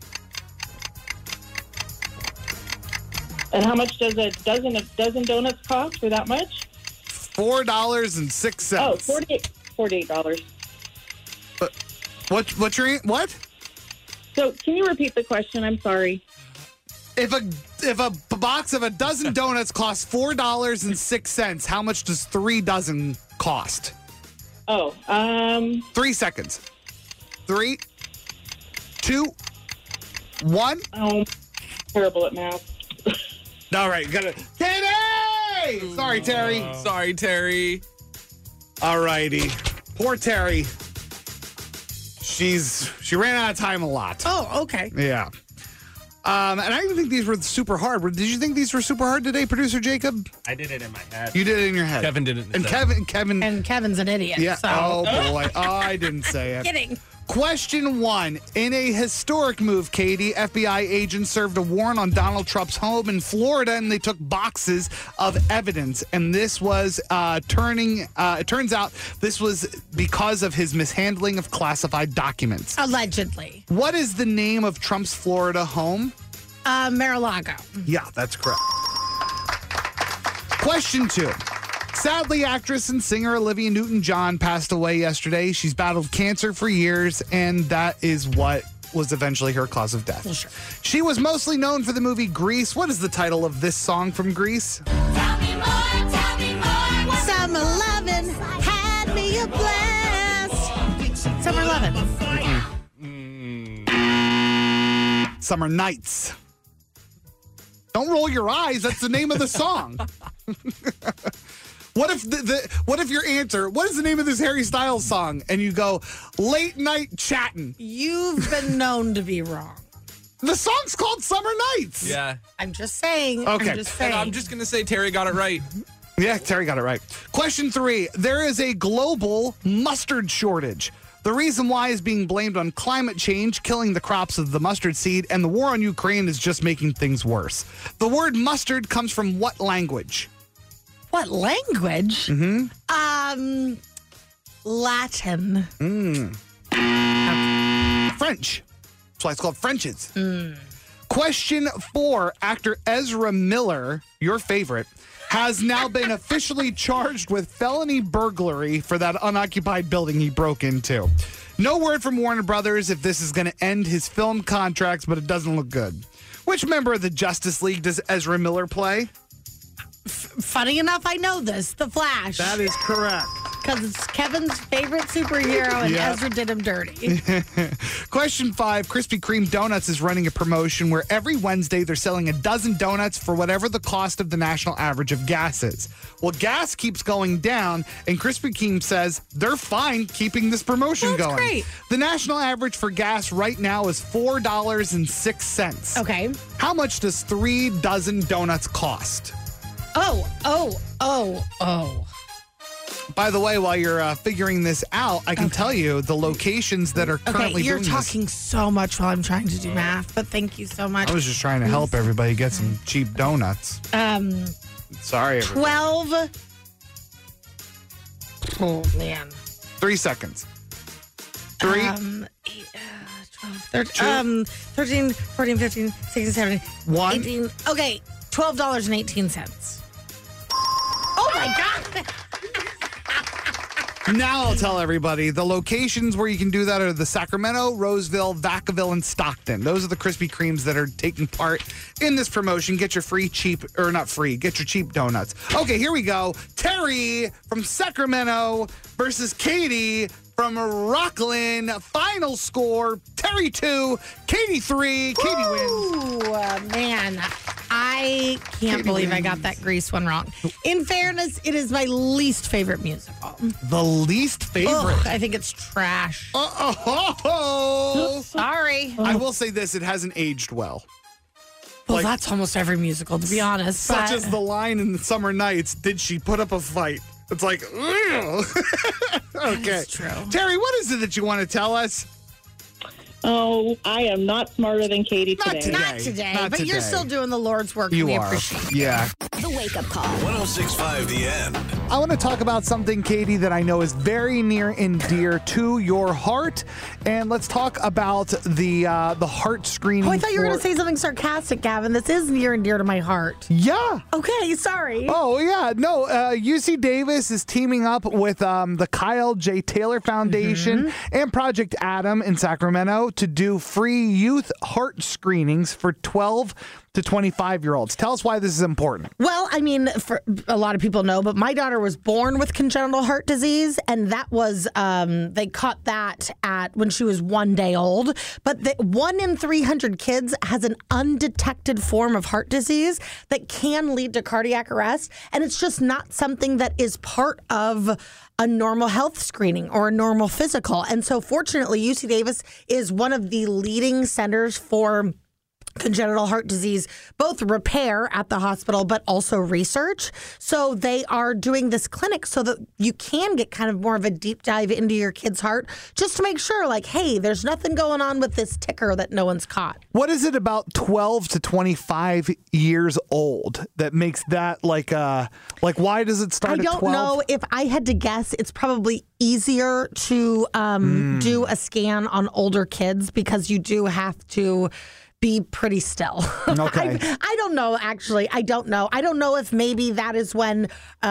And how much does a dozen donuts cost for that much? $4.06. Oh, $48. What? So, can you repeat the question? I'm sorry. If a box of a dozen donuts costs $4.06, how much does 3 dozen cost? 3 seconds. 3, 2, 1. Oh, terrible at math. All right, got it. Katie! Sorry, Terry. Sorry, Terry. All righty. Poor Terry. She ran out of time a lot. Oh, okay. Yeah. And I didn't think these were super hard. Did you think these were super hard today, producer Jacob? I did it in my head. You did it in your head. Kevin didn't. And Kevin. And Kevin's an idiot. Yeah. So. Oh, boy. Oh, I didn't say it. Kidding. Question 1. In a historic move, Katie, FBI agents served a warrant on Donald Trump's home in Florida, and they took boxes of evidence. And this was it turns out this was because of his mishandling of classified documents. Allegedly. What is the name of Trump's Florida home? Mar-a-Lago. Yeah, that's correct. Question 2. Sadly, actress and singer Olivia Newton-John passed away yesterday. She's battled cancer for years, and that is what was eventually her cause of death. Well, sure. She was mostly known for the movie Grease. What is the title of this song from Grease? Tell me more, tell me more. Summer lovin' had me a blast. Summer lovin'. Summer Nights. Don't roll your eyes. That's the name of the song. What if what if your answer, what is the name of this Harry Styles song? And you go, Late Night Chattin'. You've been known to be wrong. The song's called Summer Nights. Yeah. I'm just saying. Okay. I'm just saying. And I'm just going to say Terry got it right. Yeah, Terry got it right. Question 3. There is a global mustard shortage. The reason why is being blamed on climate change, killing the crops of the mustard seed, and the war on Ukraine is just making things worse. The word mustard comes from what language? What language? Mm-hmm. Latin. French. That's why it's called Frenches. Question 4. Actor Ezra Miller, your favorite, has now been officially charged with felony burglary for that unoccupied building he broke into. No word from Warner Brothers if this is going to end his film contracts, but it doesn't look good. Which member of the Justice League does Ezra Miller play? Funny enough, I know this. The Flash. That is correct. Because it's Kevin's favorite superhero, and Yep. Ezra did him dirty. Question 5. Krispy Kreme Donuts is running a promotion where every Wednesday they're selling a dozen donuts for whatever the cost of the national average of gas is. Well, gas keeps going down, and Krispy Kreme says they're fine keeping this promotion going. great. The national average for gas right now is $4.06. Okay. How much does 3 dozen donuts cost? Oh. By the way, while you're figuring this out, I can tell you the locations that are currently Okay, you're doing talking so much while I'm trying to do math, but thank you so much. this. I was just trying to help everybody get some cheap donuts. Sorry, everybody. 12. Oh, man. 3 seconds. 3. 12, 13, 14, 15, 16, 17, 1. 18. Okay, $12.18. Oh, my God. Now I'll tell everybody the locations where you can do that are the Sacramento, Roseville, Vacaville, and Stockton. Those are the Krispy Kremes that are taking part in this promotion. Get your get your cheap donuts. Okay, here we go. Terry from Sacramento versus Katie from Rockland. Final score, Terry 2, Katie 3. Katie wins. Ooh, man. I can't believe I got that Grease one wrong. In fairness, it is my least favorite musical. The least favorite? Ugh, I think it's trash. Sorry. I will say this, it hasn't aged well. Well, that's almost every musical, to be honest. Such but- as the line in the Summer Nights, did she put up a fight? It's like, ugh. Okay. That's true. Terry, what is it that you want to tell us? Oh, I am not smarter than Katie today. Not today, Not but you're today. still doing the Lord's work. You and we are. appreciate it. Yeah. The Wake Up Call. 1065 The End. I want to talk about something, Katie, that I know is very near and dear to your heart. And let's talk about the heart screening. Oh, I thought you were going for- to say something sarcastic, Gavin. This is near and dear to my heart. Yeah. Okay, sorry. Oh, yeah. No, UC Davis is teaming up with the Kyle J. Taylor Foundation and Project Adam in Sacramento to do free youth heart screenings for 12 to 25-year-olds. Tell us why this is important. Well, I mean, for a lot of people know, but my daughter was born with congenital heart disease, and that was they caught that at when she was 1 day old. But 1 in 300 kids has an undetected form of heart disease that can lead to cardiac arrest, and it's just not something that is part of a normal health screening or a normal physical. And so, fortunately, UC Davis is one of the leading centers for congenital heart disease, both repair at the hospital, but also research. So they are doing this clinic so that you can get kind of more of a deep dive into your kid's heart just to make sure, like, hey, there's nothing going on with this ticker that no one's caught. What is it about 12 to 25 years old that makes that like why does it start I at 12? don't know. If I had to guess, it's probably easier to do a scan on older kids because you do have to be pretty still. Okay. I don't know, actually. I don't know. I don't know if maybe that is when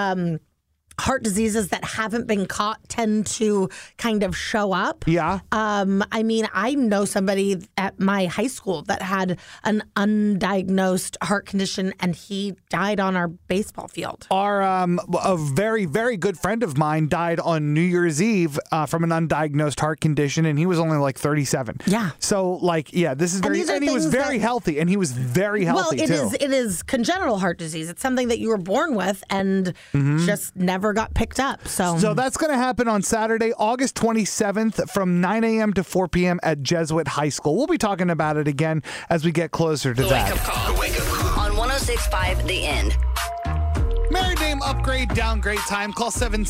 heart diseases that haven't been caught tend to kind of show up. Yeah. I mean, I know somebody at my high school that had an undiagnosed heart condition, and he died on our baseball field. Our a very, very good friend of mine died on New Year's Eve from an undiagnosed heart condition, and he was only like 37. Yeah. So, like, yeah, this is very, and he was very healthy, and he was very healthy, well, it is congenital heart disease. It's something that you were born with and just never got picked up. So that's going to happen on Saturday, August 27th from 9 a.m. to 4 p.m. at Jesuit High School. We'll be talking about it again as we get closer to that. The Wake Up Call. On 1065 The End. Married name upgrade, downgrade time. Call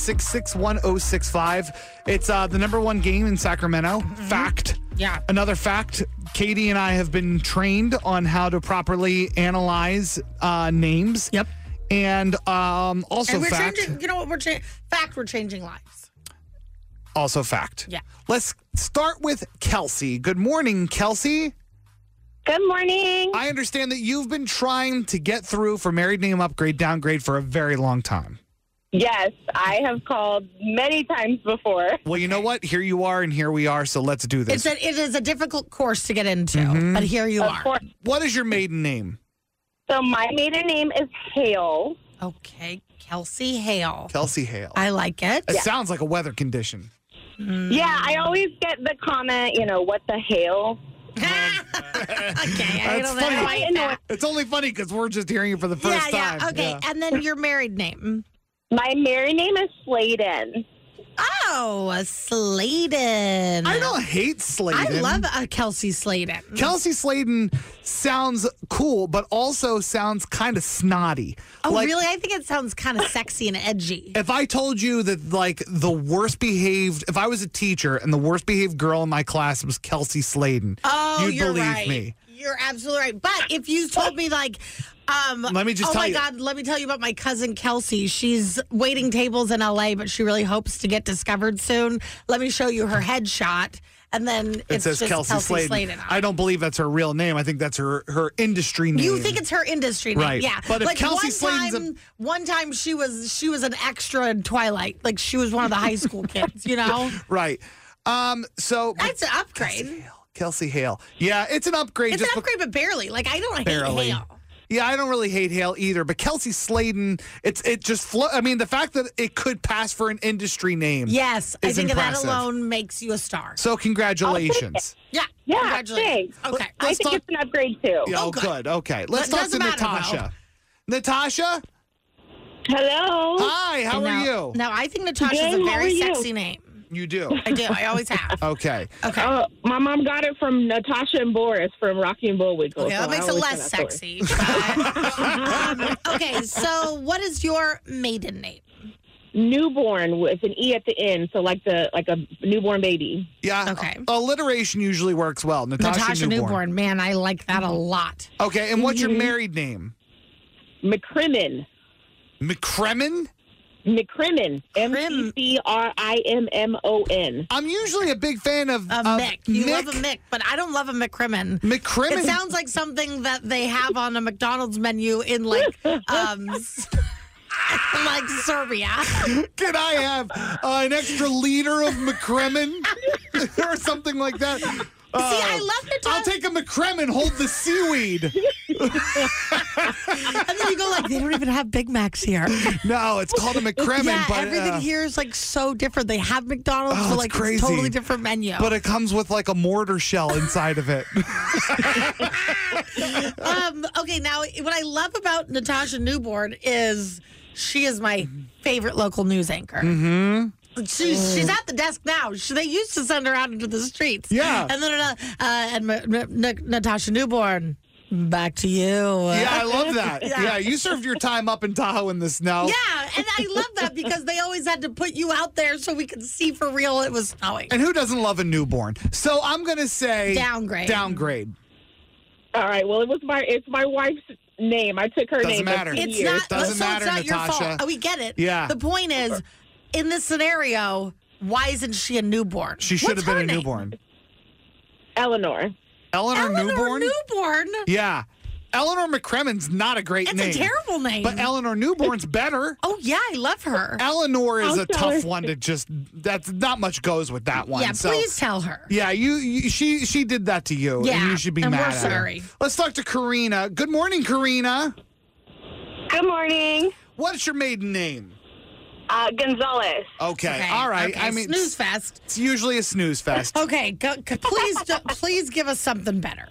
766-1065. It's the number one game in Sacramento. Fact. Yeah. Another fact, Katie and I have been trained on how to properly analyze names. Yep. And also and we're fact. changing, you know what? We're changing lives. Also fact. Yeah. Let's start with Kelsey. Good morning, Kelsey. Good morning. I understand that you've been trying to get through for married name upgrade, downgrade for a very long time. Yes, I have called many times before. Well, you know what? Here you are, and here we are, so let's do this. It is a difficult course to get into, but here you are. Course. What is your maiden name? So my maiden name is Hale. Okay, Kelsey Hale. Kelsey Hale. I like it. It sounds like a weather condition. Yeah, I always get the comment, what the hail? Okay, I That's don't funny. know. It's only funny because we're just hearing it for the first time. Yeah, okay. Yeah. And then your married name. My married name is Sladen. Oh, Sladen. I don't hate Sladen. I love Kelsey Sladen. Kelsey Sladen sounds cool, but also sounds kind of snotty. Oh, Like, really? I think it sounds kind of sexy and edgy. If I told you that, like, the worst behaved, if I was a teacher and the worst behaved girl in my class was Kelsey Sladen, you'd you're believe right. me. You're absolutely right. But if you told me, like, let me just oh tell my you. God, let me tell you about my cousin Kelsey. She's waiting tables in LA, but she really hopes to get discovered soon. Let me show you her headshot. And then It says just Kelsey Sladen. on I don't believe that's her real name. I think that's her industry name. You think it's her industry name, Right. yeah. But if like Kelsey one time she was an extra in Twilight. Like she was one of the high school kids, you know? Right. So That's an upgrade. Kelsey Hale. Yeah, it's an upgrade. It's an upgrade, but barely. Like I don't hate Barely. Hale. Yeah, I don't really hate Hale either, but Kelsey Sladen, it just I mean, the fact that it could pass for an industry name. Yes, I is think impressive. that alone makes you a star. So congratulations. Yeah, Yeah, congratulations. thanks. Okay, I think it's an upgrade too. Yeah, oh, good. Okay, let's That talk to doesn't matter, Natasha. Natasha, Hello. hi. How are you? Now I think Natasha's Good, a how are very you? sexy name. You do. I do. I always have. Okay. Okay. My mom got it from Natasha and Boris from Rocky and Bullwinkle. Okay, that so I makes it always less say that story. sexy. Okay, so what is your maiden name? Newborn with an E at the end, so like a newborn baby. Yeah. Okay. Alliteration usually works well. Natasha, Natasha Newborn. Man, I like that a lot. Okay, and what's Mm-hmm. your married name? McCrimmon. McCrimmon? McCrimmon. McCrimmon. I'm usually a big fan of Mick. You Mick. love a Mick, but I don't love a McCrimmon. McCrimmon? It sounds like something that they have on a McDonald's menu in like Serbia. Can I have an extra liter of McCrimmon or something like that? I love Natasha. I'll take a McCrimmon, hold the seaweed. And then you go like, they don't even have Big Macs here. No, it's called a McCrimmon. Yeah, but, everything here is like so different. They have McDonald's, but it's like crazy. it's a totally different menu. But it comes with like a mortar shell inside of it. Okay, now what I love about Natasha Newborn is she is my favorite local news anchor. Mm-hmm. She's at the desk now. They used to send her out into the streets. Yeah. And then Natasha Newborn, back to you. Yeah, I love that. Yeah, you served your time up in Tahoe in the snow. Yeah, and I love that because they always had to put you out there so we could see for real it was snowing. And who doesn't love a newborn? So I'm going to say downgrade. Downgrade. All right. Well, it's my wife's name. I took her Doesn't name. matter. It's years. not, Doesn't so matter, it's not your Natasha. fault. Oh, we get it. Yeah. The point is, in this scenario, why isn't she a newborn? She should What's have been her a name? newborn. Eleanor. Eleanor Newborn? Newborn? Yeah. Eleanor McCrimmon's not a great It's name. a terrible name. But Eleanor Newborn's better. Oh, yeah, I love her. Eleanor is I'll a tell tough her. one to just. That's not much goes with that one. Yeah, so. please tell her. Yeah, she did that to you, Yeah, and you should be and mad we're at sorry. her. Let's talk to Karina. Good morning, Karina. Good morning. What's your maiden name? Gonzalez. Okay, all right. Okay, I mean, snooze fest. It's usually a snooze fest. Okay, please give us something better.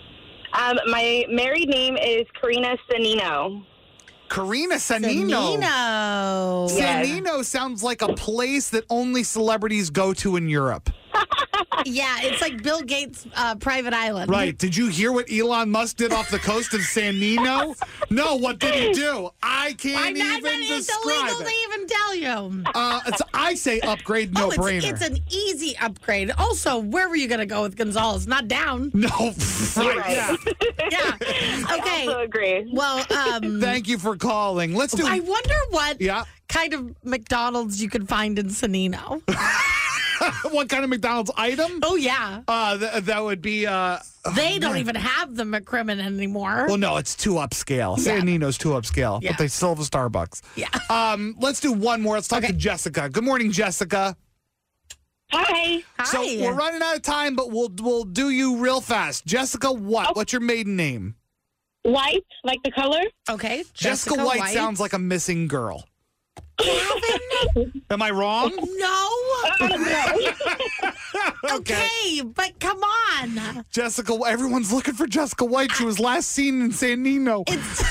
My married name is Karina Sanino. Karina Sanino. Sanino. Sanino sounds like a place that only celebrities go to in Europe. Yeah, it's like Bill Gates' private island. Right. Did you hear what Elon Musk did off the coast of Sanino? No, what did he do? I can't even It's describe illegal it. to even tell you. I say upgrade, no brainer. It's an easy upgrade. Also, where were you going to go with Gonzalez? Not down. No, right, yeah. Yeah. Okay. I also agree. Well, Thank you for calling. Let's do. I wonder what Yeah. kind of McDonald's you could find in Sanino. What kind of McDonald's item? Oh, yeah. That would be. They don't even have the McCrimmon anymore. Well, no, it's too upscale. Yeah. Sanino's too upscale, Yeah. but they still have a Starbucks. Yeah. Let's do one more. Let's talk to Jessica. Good morning, Jessica. Hi. So we're running out of time, but we'll do you real fast. Jessica, what? What's your maiden name? White, like the color? Okay. Jessica White sounds like a missing girl. Am I wrong? No. Okay. Okay, but come on. Jessica, everyone's looking for Jessica White. She was last seen in San Nino.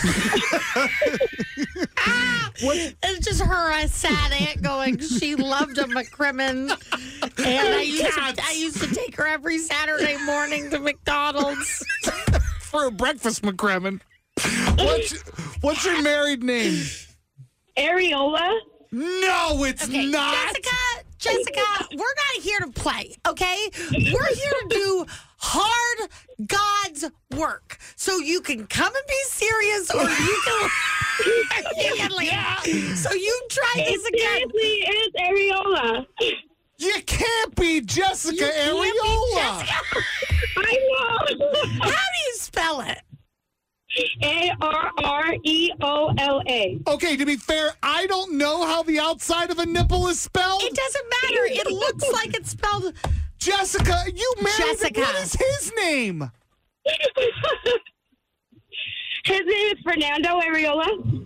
It's just her, a sad aunt going, she loved a McCrimmon. And I used to take her every Saturday morning to McDonald's. For a breakfast, McCrimmon. What's your married name? Areola. No, it's not. Jessica, we're not here to play, okay? We're here to do hard God's work. So you can come and be serious or you can leave. Yeah. So you try this again. Seriously, it's Areola. You can't be Jessica Areola. I know. How do you spell it? Areola. Okay, to be fair, I don't know how the outside of a nipple is spelled. It doesn't matter. It looks like it's spelled Jessica. You married Jessica. What is his name? His name is Fernando Areola.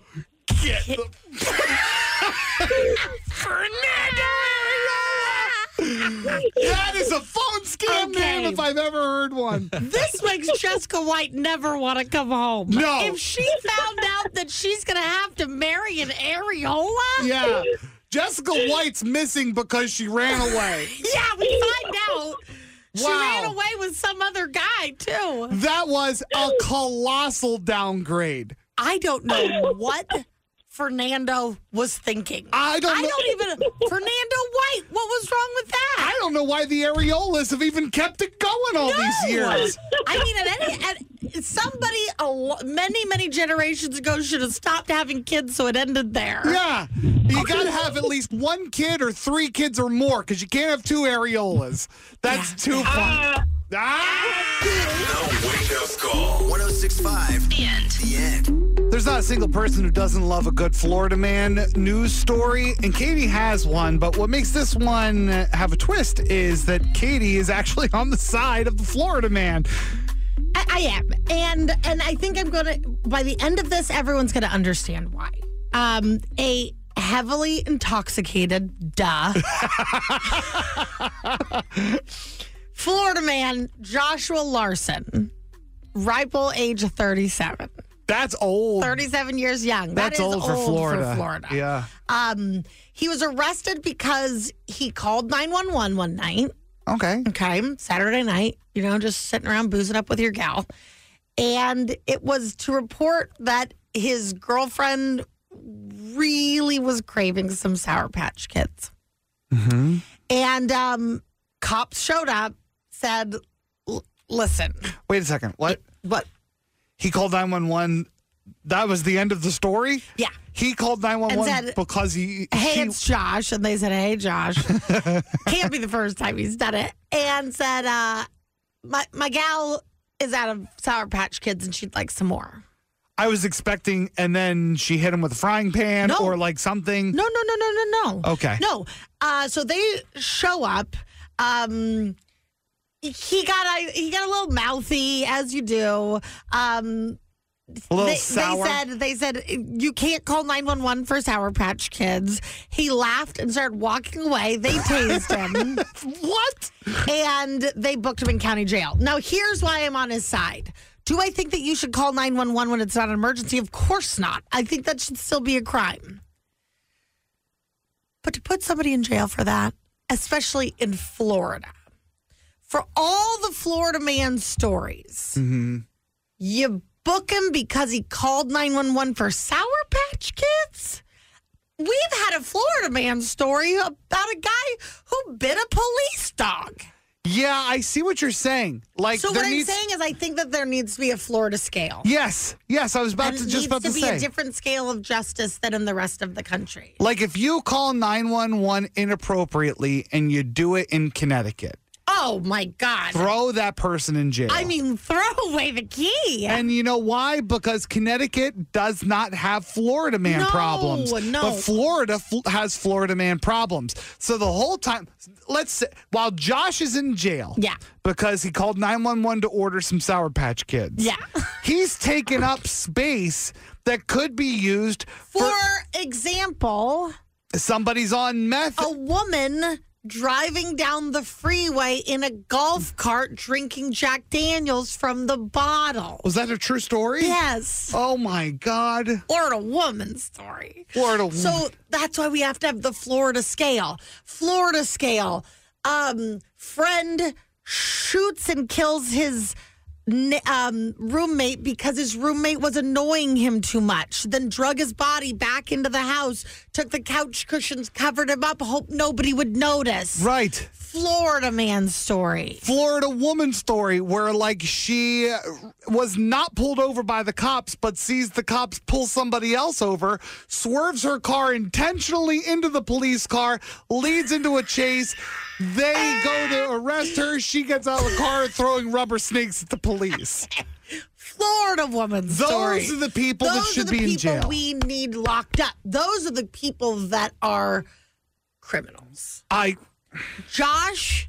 Fernando Areola. That is a phone scam name if I've ever heard one. This makes Jessica White never want to come home. No. If she found out that she's going to have to marry an areola. Yeah. Jessica White's missing because she ran away. Yeah, we find out. She Wow. ran away with some other guy, too. That was a colossal downgrade. I don't know what Fernando was thinking. I don't even. Fernando White, what was wrong with that? I don't know why the Areolas have even kept it going all these years. I mean, somebody many generations ago should have stopped having kids, so it ended there. Yeah. You got to have at least one kid or 3 kids or more because you can't have 2 areolas. That's too funny. The wake-up call. 106.5. The end. There's not a single person who doesn't love a good Florida man news story, and Katie has one, but what makes this one have a twist is that Katie is actually on the side of the Florida man. I am. And I think I'm going to, by the end of this, everyone's going to understand why. A heavily intoxicated, Florida man, Joshua Larson, ripe old age of 37. That's old. 37 years young. That's that is old for Florida. Yeah. He was arrested because he called 911 one night. Okay. Saturday night, just sitting around boozing up with your gal. And it was to report that his girlfriend really was craving some Sour Patch Kids. Mm-hmm. And cops showed up, said, listen. Wait a second. What? What? He called 911. That was the end of the story? Yeah. He called 911 and said, because he... it's Josh. And they said, hey, Josh. Can't be the first time he's done it. And said, my gal is out of Sour Patch Kids and she'd like some more. I was expecting, and then she hit him with a frying pan or like something. No. Okay. No. So they show up. He got a little mouthy, as you do. A little sour. They said you can't call 911 for Sour Patch Kids. He laughed and started walking away. They tased him. What? And they booked him in county jail. Now, here's why I'm on his side. Do I think that you should call 911 when it's not an emergency? Of course not. I think that should still be a crime. But to put somebody in jail for that, especially in Florida, for all the Florida man stories, you book him because he called 911 for Sour Patch Kids? We've had a Florida man story about a guy who bit a police dog. Yeah, I see what you're saying. So what I'm saying is I think that there needs to be a Florida scale. Yes, I was about to say. It needs to be a different scale of justice than in the rest of the country. Like if you call 911 inappropriately and you do it in Connecticut. Oh, my God. Throw that person in jail. I mean, throw away the key. And you know why? Because Connecticut does not have Florida man problems. No. But Florida has Florida man problems. So the whole time, let's say, while Josh is in jail. Yeah. Because he called 911 to order some Sour Patch Kids. Yeah. He's taken up space that could be used for example, somebody's on meth. A woman driving down the freeway in a golf cart drinking Jack Daniels from the bottle. Was that a true story? Yes. Oh, my God. Florida woman story. Florida woman. So that's why we have to have the Florida scale. Florida scale. Friend shoots and kills his roommate because his roommate was annoying him too much, then drug his body back into the house, took the couch cushions, covered him up, hoped nobody would notice. Right. Florida man story. Florida woman story where like she was not pulled over by the cops but sees the cops pull somebody else over, swerves her car intentionally into the police car, leads into a chase. They go to arrest her. She gets out of the car throwing rubber snakes at the police. Florida woman story. Those are the people that should be in jail. Those are the people we need locked up. Those are the people that are criminals. Josh,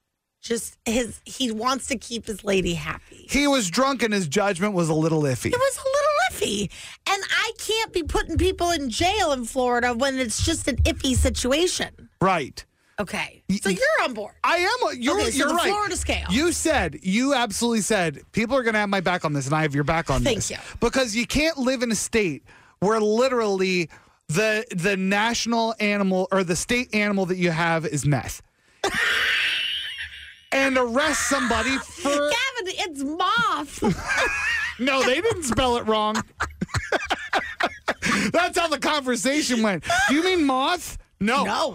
he wants to keep his lady happy. He was drunk and his judgment was a little iffy. It was a little iffy. And I can't be putting people in jail in Florida when it's just an iffy situation. Right. Okay. So you're on board. I am. You're right. Florida scale. You absolutely said, people are going to have my back on this, and I have your back on this. Thank you. Because you can't live in a state where literally the national animal or the state animal that you have is meth. And arrest somebody for... Gavin, it's moth. No, they didn't spell it wrong. That's how the conversation went. Do you mean moth? No. No.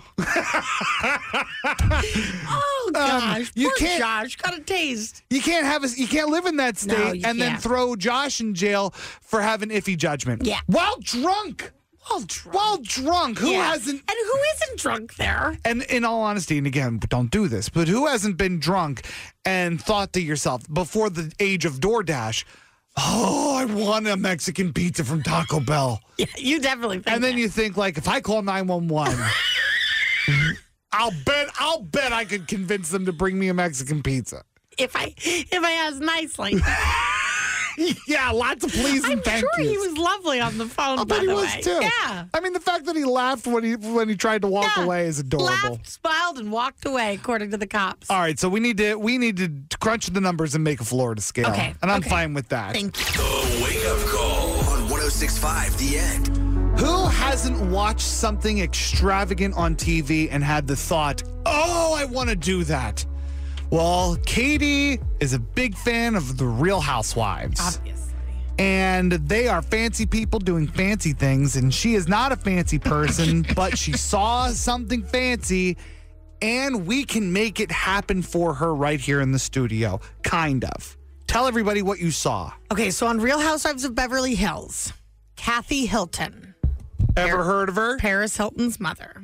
Oh gosh, you poor can't- Josh got a taste. You can't live in that No, state you and then can't. throw Josh in jail for having iffy judgment. Yeah. While drunk. While drunk. Who Yeah. hasn't? And who isn't drunk there? And in all honesty, and again, don't do this, but who hasn't been drunk and thought to yourself before the age of DoorDash, oh, I want a Mexican pizza from Taco Bell. Yeah, you definitely think And then that. you think, like, if I call 911, I'll bet I could convince them to bring me a Mexican pizza. if I ask nicely. Yeah, lots of please and I'm thank sure he yous. was lovely on the phone. I by bet he the was way. too. Yeah. I mean, the fact that he laughed when he tried to walk Yeah. away is adorable. Laughed, smiled, and walked away, according to the cops. All right, so we need to crunch the numbers and make a Florida scale. Okay, And I'm okay. fine with that. Thank you. The Wake Up Call on 106.5 The End. Who hasn't watched something extravagant on TV and had the thought, oh, I want to do that? Well, Katie is a big fan of The Real Housewives. Obviously. And they are fancy people doing fancy things. And she is not a fancy person, but she saw something fancy. And we can make it happen for her right here in the studio. Kind of. Tell everybody what you saw. Okay, so on Real Housewives of Beverly Hills, Kathy Hilton. Ever heard of her? Paris Hilton's mother.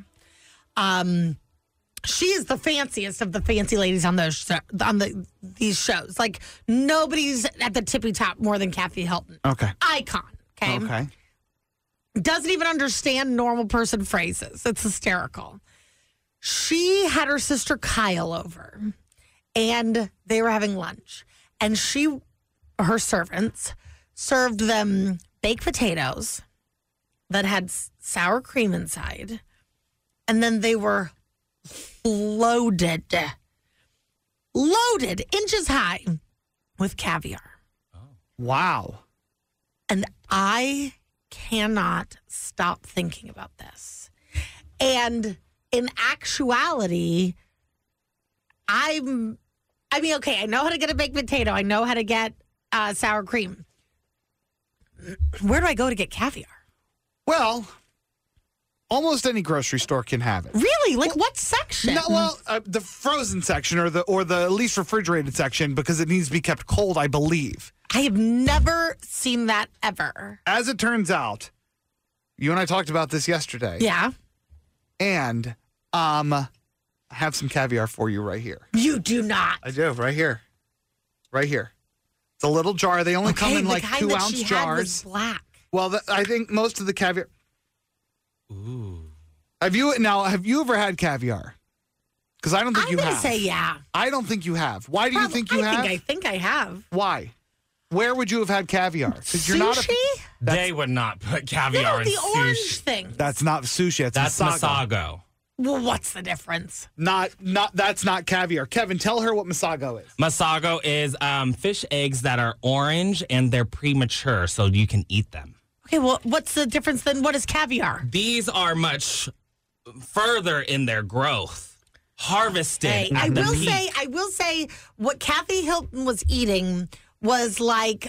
She is the fanciest of the fancy ladies on these shows. Like nobody's at the tippy top more than Kathy Hilton. Okay. Icon. Okay. Okay. Doesn't even understand normal person phrases. It's hysterical. She had her sister Kyle over, and they were having lunch, and her servants served them baked potatoes that had sour cream inside, and then they were loaded inches high with caviar. Wow. And I cannot stop thinking about this. And in actuality, I know how to get a baked potato. I know how to get sour cream. Where do I go to get caviar? Well, almost any grocery store can have it. Really? Like what section? No, the frozen section or the at least refrigerated section because it needs to be kept cold, I believe. I have never seen that ever. As it turns out, you and I talked about this yesterday. Yeah. And I have some caviar for you right here. You do not. I do, right here. Right here. It's a little jar. They only come in like 2 ounce she jars. Had was black. Well, I think most of the caviar. Ooh. Have you ever had caviar? Because I don't think you have. I'm going to say yeah. I don't think you have. Why do you think you have? I think I have. Why? Where would you have had caviar? Because you're not Sushi? They would not put caviar in the orange sushi. thing. That's not sushi. That's Masago. Well, what's the difference? Not. That's not caviar. Kevin, tell her what Masago is. Masago is fish eggs that are orange and they're premature, so you can eat them. Okay, well, what's the difference then? What is caviar? These are much further in their growth, harvested. Hey, at I the will peak. say, what Kathy Hilton was eating was like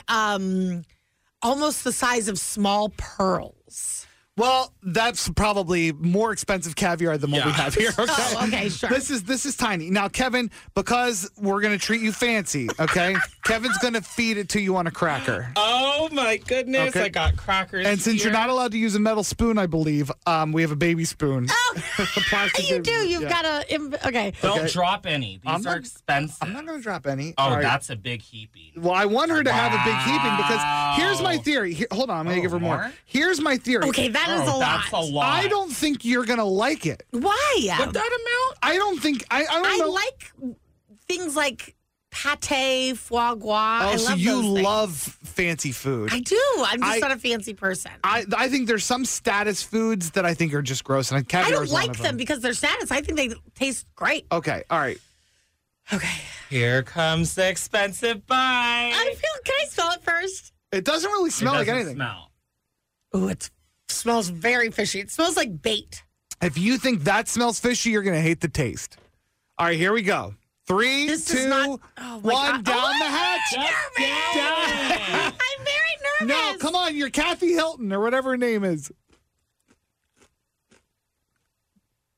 almost the size of small pearls. Well, that's probably more expensive caviar than what we have here. Okay? Oh, okay, sure. This is tiny. Now, Kevin, because we're going to treat you fancy, okay? Kevin's going to feed it to you on a cracker. Oh my goodness! Okay. I got crackers. And since you're not allowed to use a metal spoon, I believe, we have a baby spoon. Oh, Plastic you baby- do. You've yeah. got to. Okay. Don't drop any. These are expensive. I'm not going to drop any. Oh, All right. that's a big heaping. Well, I want her to have a big heaping because here's my theory. Hold on, I'm going to give her more. Here's my theory. Okay, that is a lot. That's a lot. I don't think you're going to like it. Why? With that amount? I don't think. I don't I know. like things like pate, foie gras. Oh, I so love you those things. love fancy food. I do. I'm just not a fancy person. I think there's some status foods that I think are just gross, and I caviar don't is one like of them because they're status. I think they taste great. Okay, all right. Okay. Here comes the expensive bite. Can I smell it first? It doesn't really smell like anything. Smell. Ooh, it smells very fishy. It smells like bait. If you think that smells fishy, you're going to hate the taste. All right, here we go. 3, This 2, is not- 1, oh my God. down Oh, the hatch. I'm very nervous. No, come on, you're Kathy Hilton or whatever her name is.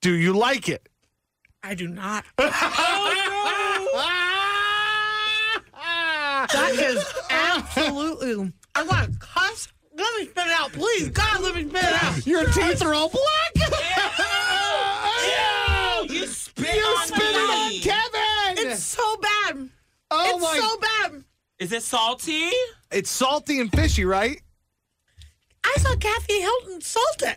Do you like it? I do not. That is absolutely. I want to cuss. Let me spit it out, please. God, let me spit it out. Your teeth are all black. Ew! You spit on me. Kevin. It's so bad. Oh it's so bad. Is it salty? It's salty and fishy, right? I saw Kathy Hilton salt it.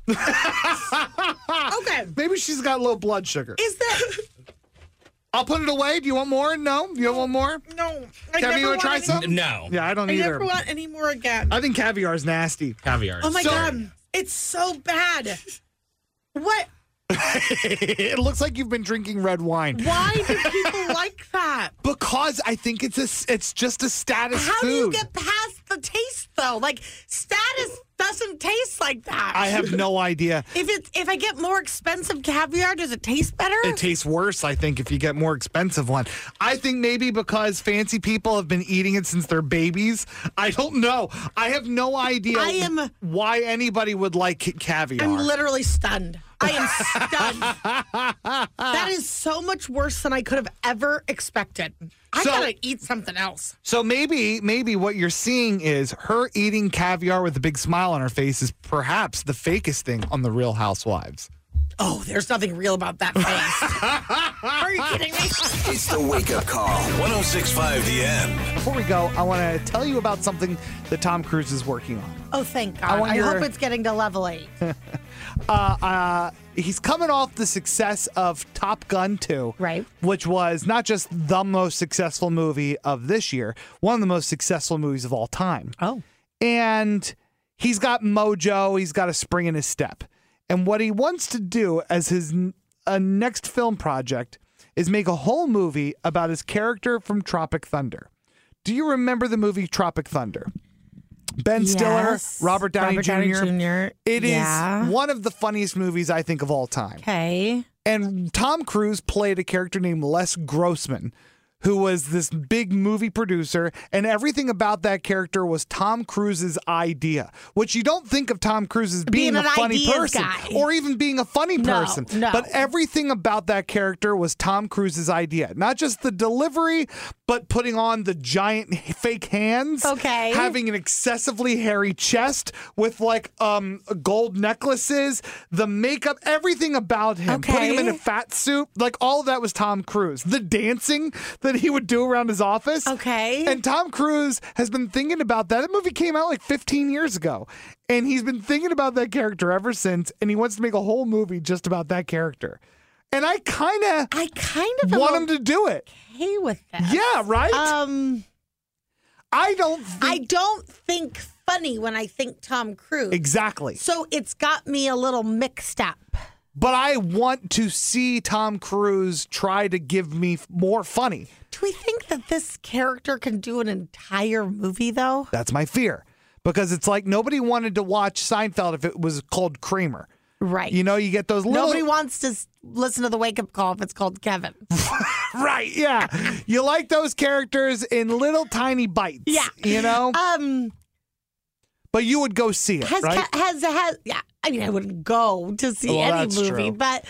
Okay. Maybe she's got low blood sugar. Is that? I'll put it away. Do you want more? No? You want more? No. Kevin, you want to try some? No. Yeah, I don't I either. never want any more again. I think caviar is nasty. Caviar. Oh my God. It's so bad. What? It looks like you've been drinking red wine. Why do people like that? Because I think it's just a status How food. do you get past the taste though? Like status doesn't taste like that. I have no idea. If I get more expensive caviar, does it taste better? It tastes worse, I think, if you get more expensive one. I think maybe because fancy people have been eating it since they're babies. I don't know. I have no idea why anybody would like caviar. I'm literally stunned. I am stunned. That is so much worse than I could have ever expected. I gotta eat something else. So maybe what you're seeing is her eating caviar with a big smile on her face is perhaps the fakest thing on The Real Housewives. Oh, there's nothing real about that face. Are you kidding me? It's the Wake Up Call. 106.5 The End. Before we go, I want to tell you about something that Tom Cruise is working on. Oh, thank God. I hope it's getting to level 8. He's coming off the success of Top Gun 2, right? Which was not just the most successful movie of this year, one of the most successful movies of all time. Oh. And he's got mojo, he's got a spring in his step. And what he wants to do as his next film project is make a whole movie about his character from Tropic Thunder. Do you remember the movie Tropic Thunder? Ben Stiller, Robert Downey Jr. It is one of the funniest movies, I think, of all time. Okay. And Tom Cruise played a character named Les Grossman, who was this big movie producer, and everything about that character was Tom Cruise's idea, which you don't think of Tom Cruise as being a funny person or even being a funny person. No. But everything about that character was Tom Cruise's idea. Not just the delivery, but putting on the giant fake hands. Okay. Having an excessively hairy chest with like gold necklaces, the makeup, everything about him. Okay. Putting him in a fat suit. Like all of that was Tom Cruise. The dancing that he would do around his office. Okay. And Tom Cruise has been thinking about that. That movie came out like 15 years ago. And he's been thinking about that character ever since. And he wants to make a whole movie just about that character. And I kind of want him to do it. Okay with that. Yeah, right? I don't think funny when I think Tom Cruise. Exactly. So it's got me a little mixed up. But I want to see Tom Cruise try to give me more funny. Do we think that this character can do an entire movie, though? That's my fear. Because it's like nobody wanted to watch Seinfeld if it was called Kramer. Right. You know, you get those little... Nobody wants to listen to the wake-up call if it's called Kevin. Right, yeah. You like those characters in little tiny bites. Yeah. You know? But you would go see it, right? Yeah. I mean, I wouldn't go to see any movie, true. but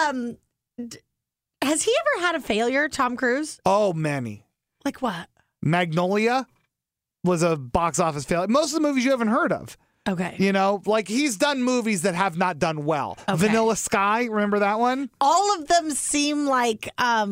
has he ever had a failure, Tom Cruise? Oh, many. Like what? Magnolia was a box office failure. Most of the movies you haven't heard of. Okay. You know, like he's done movies that have not done well. Okay. Vanilla Sky, remember that one? All of them seem like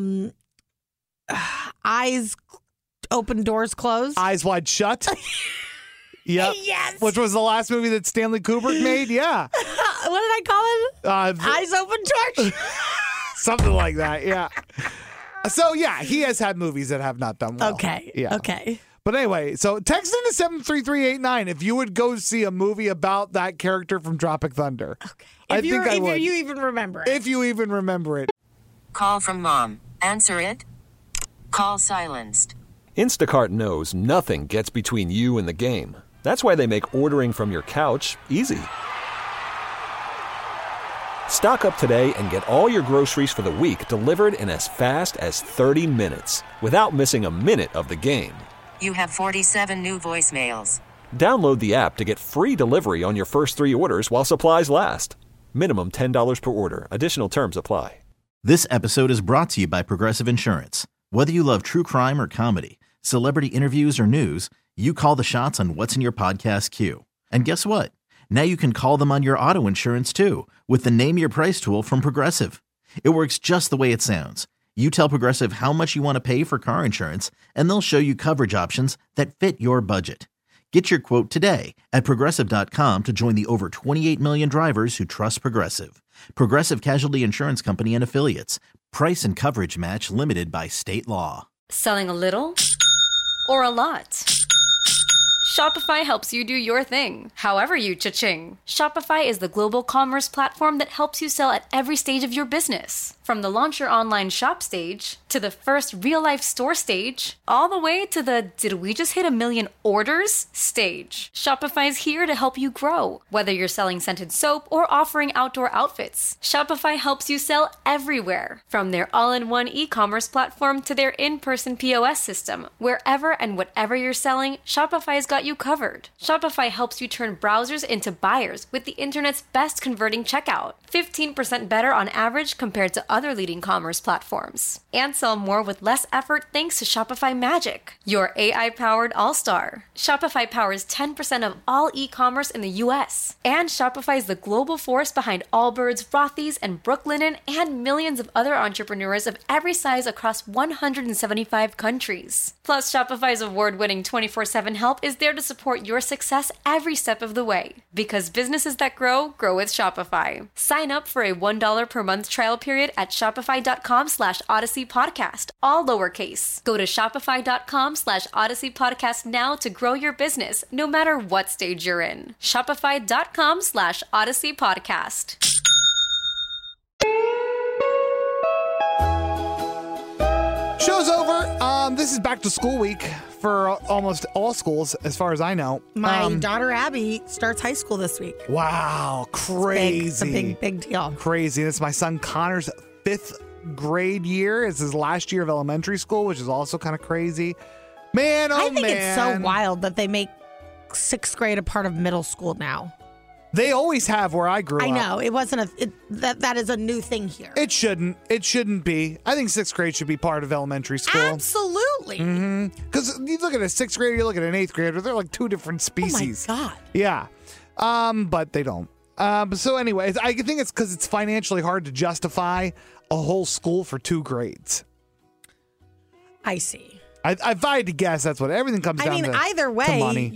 eyes open, doors closed. Eyes Wide Shut. Yep. Yes. Which was the last movie that Stanley Kubrick made. Yeah. What did I call it? Eyes open, torch. Something like that. Yeah. So yeah, he has had movies that have not done well. Okay. Yeah. Okay. But anyway, so text into 73389 if you would go see a movie about that character from Tropic Thunder. Okay. I think I would. If you even remember it. If you even remember it. Call from mom. Answer it. Call silenced. Instacart knows nothing gets between you and the game. That's why they make ordering from your couch easy. Stock up today and get all your groceries for the week delivered in as fast as 30 minutes without missing a minute of the game. You have 47 new voicemails. Download the app to get free delivery on your first 3 orders while supplies last. Minimum $10 per order. Additional terms apply. This episode is brought to you by Progressive Insurance. Whether you love true crime or comedy, celebrity interviews or news, you call the shots on what's in your podcast queue. And guess what? Now you can call them on your auto insurance too with the Name Your Price tool from Progressive. It works just the way it sounds. You tell Progressive how much you want to pay for car insurance, and they'll show you coverage options that fit your budget. Get your quote today at Progressive.com to join the over 28 million drivers who trust Progressive. Progressive Casualty Insurance Company and Affiliates. Price and coverage match limited by state law. Selling a little or a lot? Shopify helps you do your thing, however you cha-ching. Shopify is the global commerce platform that helps you sell at every stage of your business. From the launch your online shop stage, to the first real-life store stage, all the way to the did we just hit 1 million orders stage. Shopify's here to help you grow. Whether you're selling scented soap or offering outdoor outfits, Shopify helps you sell everywhere. From their all-in-one e-commerce platform to their in-person POS system, wherever and whatever you're selling, Shopify's got you covered. Shopify helps you turn browsers into buyers with the internet's best converting checkout. 15% better on average compared to other leading commerce platforms. And sell more with less effort thanks to Shopify Magic, your AI-powered all-star. Shopify powers 10% of all e-commerce in the US. And Shopify is the global force behind Allbirds, Rothy's, and Brooklinen, and millions of other entrepreneurs of every size across 175 countries. Plus, Shopify's award-winning 24/7 help is there to support your success every step of the way. Because businesses that grow, grow with Shopify. Sign up for a $1 per month trial period at shopify.com/Odyssey Podcast, all lowercase. Go to shopify.com/Odyssey Podcast now to grow your business, no matter what stage you're in. Shopify.com/Odyssey Podcast. Show's over. This is back to school week for almost all schools, as far as I know. My daughter Abby starts high school this week. Wow, crazy! It's a big deal. Crazy. It's my son Connor's 5th grade year. It's his last year of elementary school, which is also kind of crazy. Man, oh man! I think it's so wild that they make 6th grade a part of middle school now. They always have where I grew up. I know. It wasn't that is a new thing here. It shouldn't. It shouldn't be. I think 6th grade should be part of elementary school. Absolutely. Because you look at a 6th grader, you look at an 8th grader, they're like two different species. Oh my God. Yeah. But they don't. So anyway, I think it's because it's financially hard to justify a whole school for 2 grades. I see. If I had to guess, that's what everything comes down to. I mean, either way, money.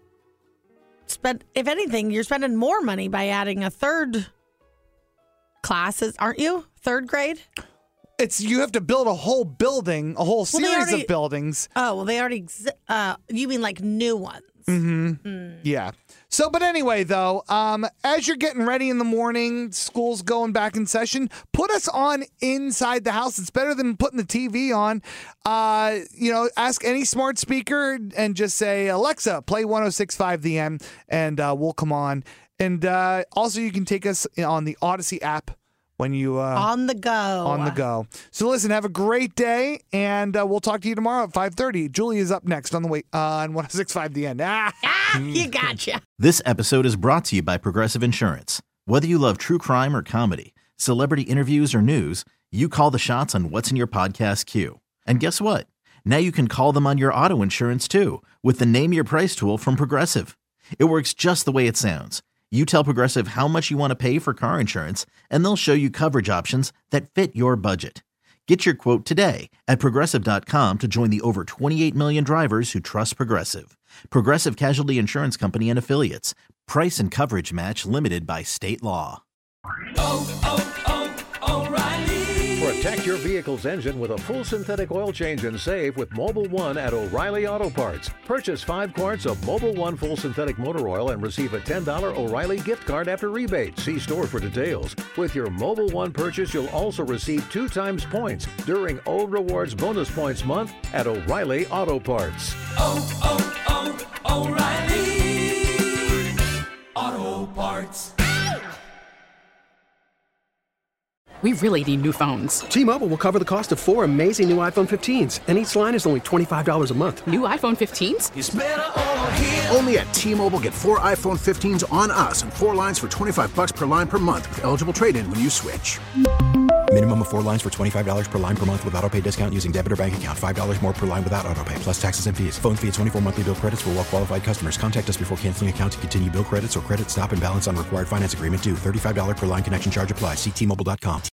if anything, you're spending more money by adding a 3rd classes, aren't you? 3rd grade? You have to build a whole building, a whole series of buildings. Oh, well, they already you mean like new ones? Yeah. So, but anyway, though, as you're getting ready in the morning, school's going back in session, put us on inside the house. It's better than putting the TV on. Ask any smart speaker and just say, Alexa, play 106.5 The End, and we'll come on. And also, you can take us on the Odyssey app when you on the go. So listen, have a great day, and we'll talk to you tomorrow at 5:30. Julie is up next on the way on 106.5 The End. You gotcha. This episode is brought to you by Progressive Insurance. Whether you love true crime or comedy, celebrity interviews or news, you call the shots on what's in your podcast queue. And guess what? Now you can call them on your auto insurance too with the Name Your Price tool from Progressive. It works just the way it sounds. You tell Progressive how much you want to pay for car insurance, and they'll show you coverage options that fit your budget. Get your quote today at Progressive.com to join the over 28 million drivers who trust Progressive. Progressive Casualty Insurance Company and Affiliates. Price and coverage match limited by state law. Protect your vehicle's engine with a full synthetic oil change and save with Mobil 1 at O'Reilly Auto Parts. Purchase 5 quarts of Mobil 1 full synthetic motor oil and receive a $10 O'Reilly gift card after rebate. See store for details. With your Mobil 1 purchase, you'll also receive 2 times points during O Rewards Bonus Points Month at O'Reilly Auto Parts. O'Reilly Auto Parts. We really need new phones. T-Mobile will cover the cost of 4 amazing new iPhone 15s, and each line is only $25 a month. New iPhone 15s? It's better over here. Only at T-Mobile, get 4 iPhone 15s on us and 4 lines for $25 per line per month with eligible trade-in when you switch. Minimum of 4 lines for $25 per line per month with autopay discount using debit or bank account. $5 more per line without autopay, plus taxes and fees. Phone fee at 24 monthly bill credits for well-qualified customers. Contact us before canceling account to continue bill credits or credit stop and balance on required finance agreement due. $35 per line connection charge applies. See T-Mobile.com.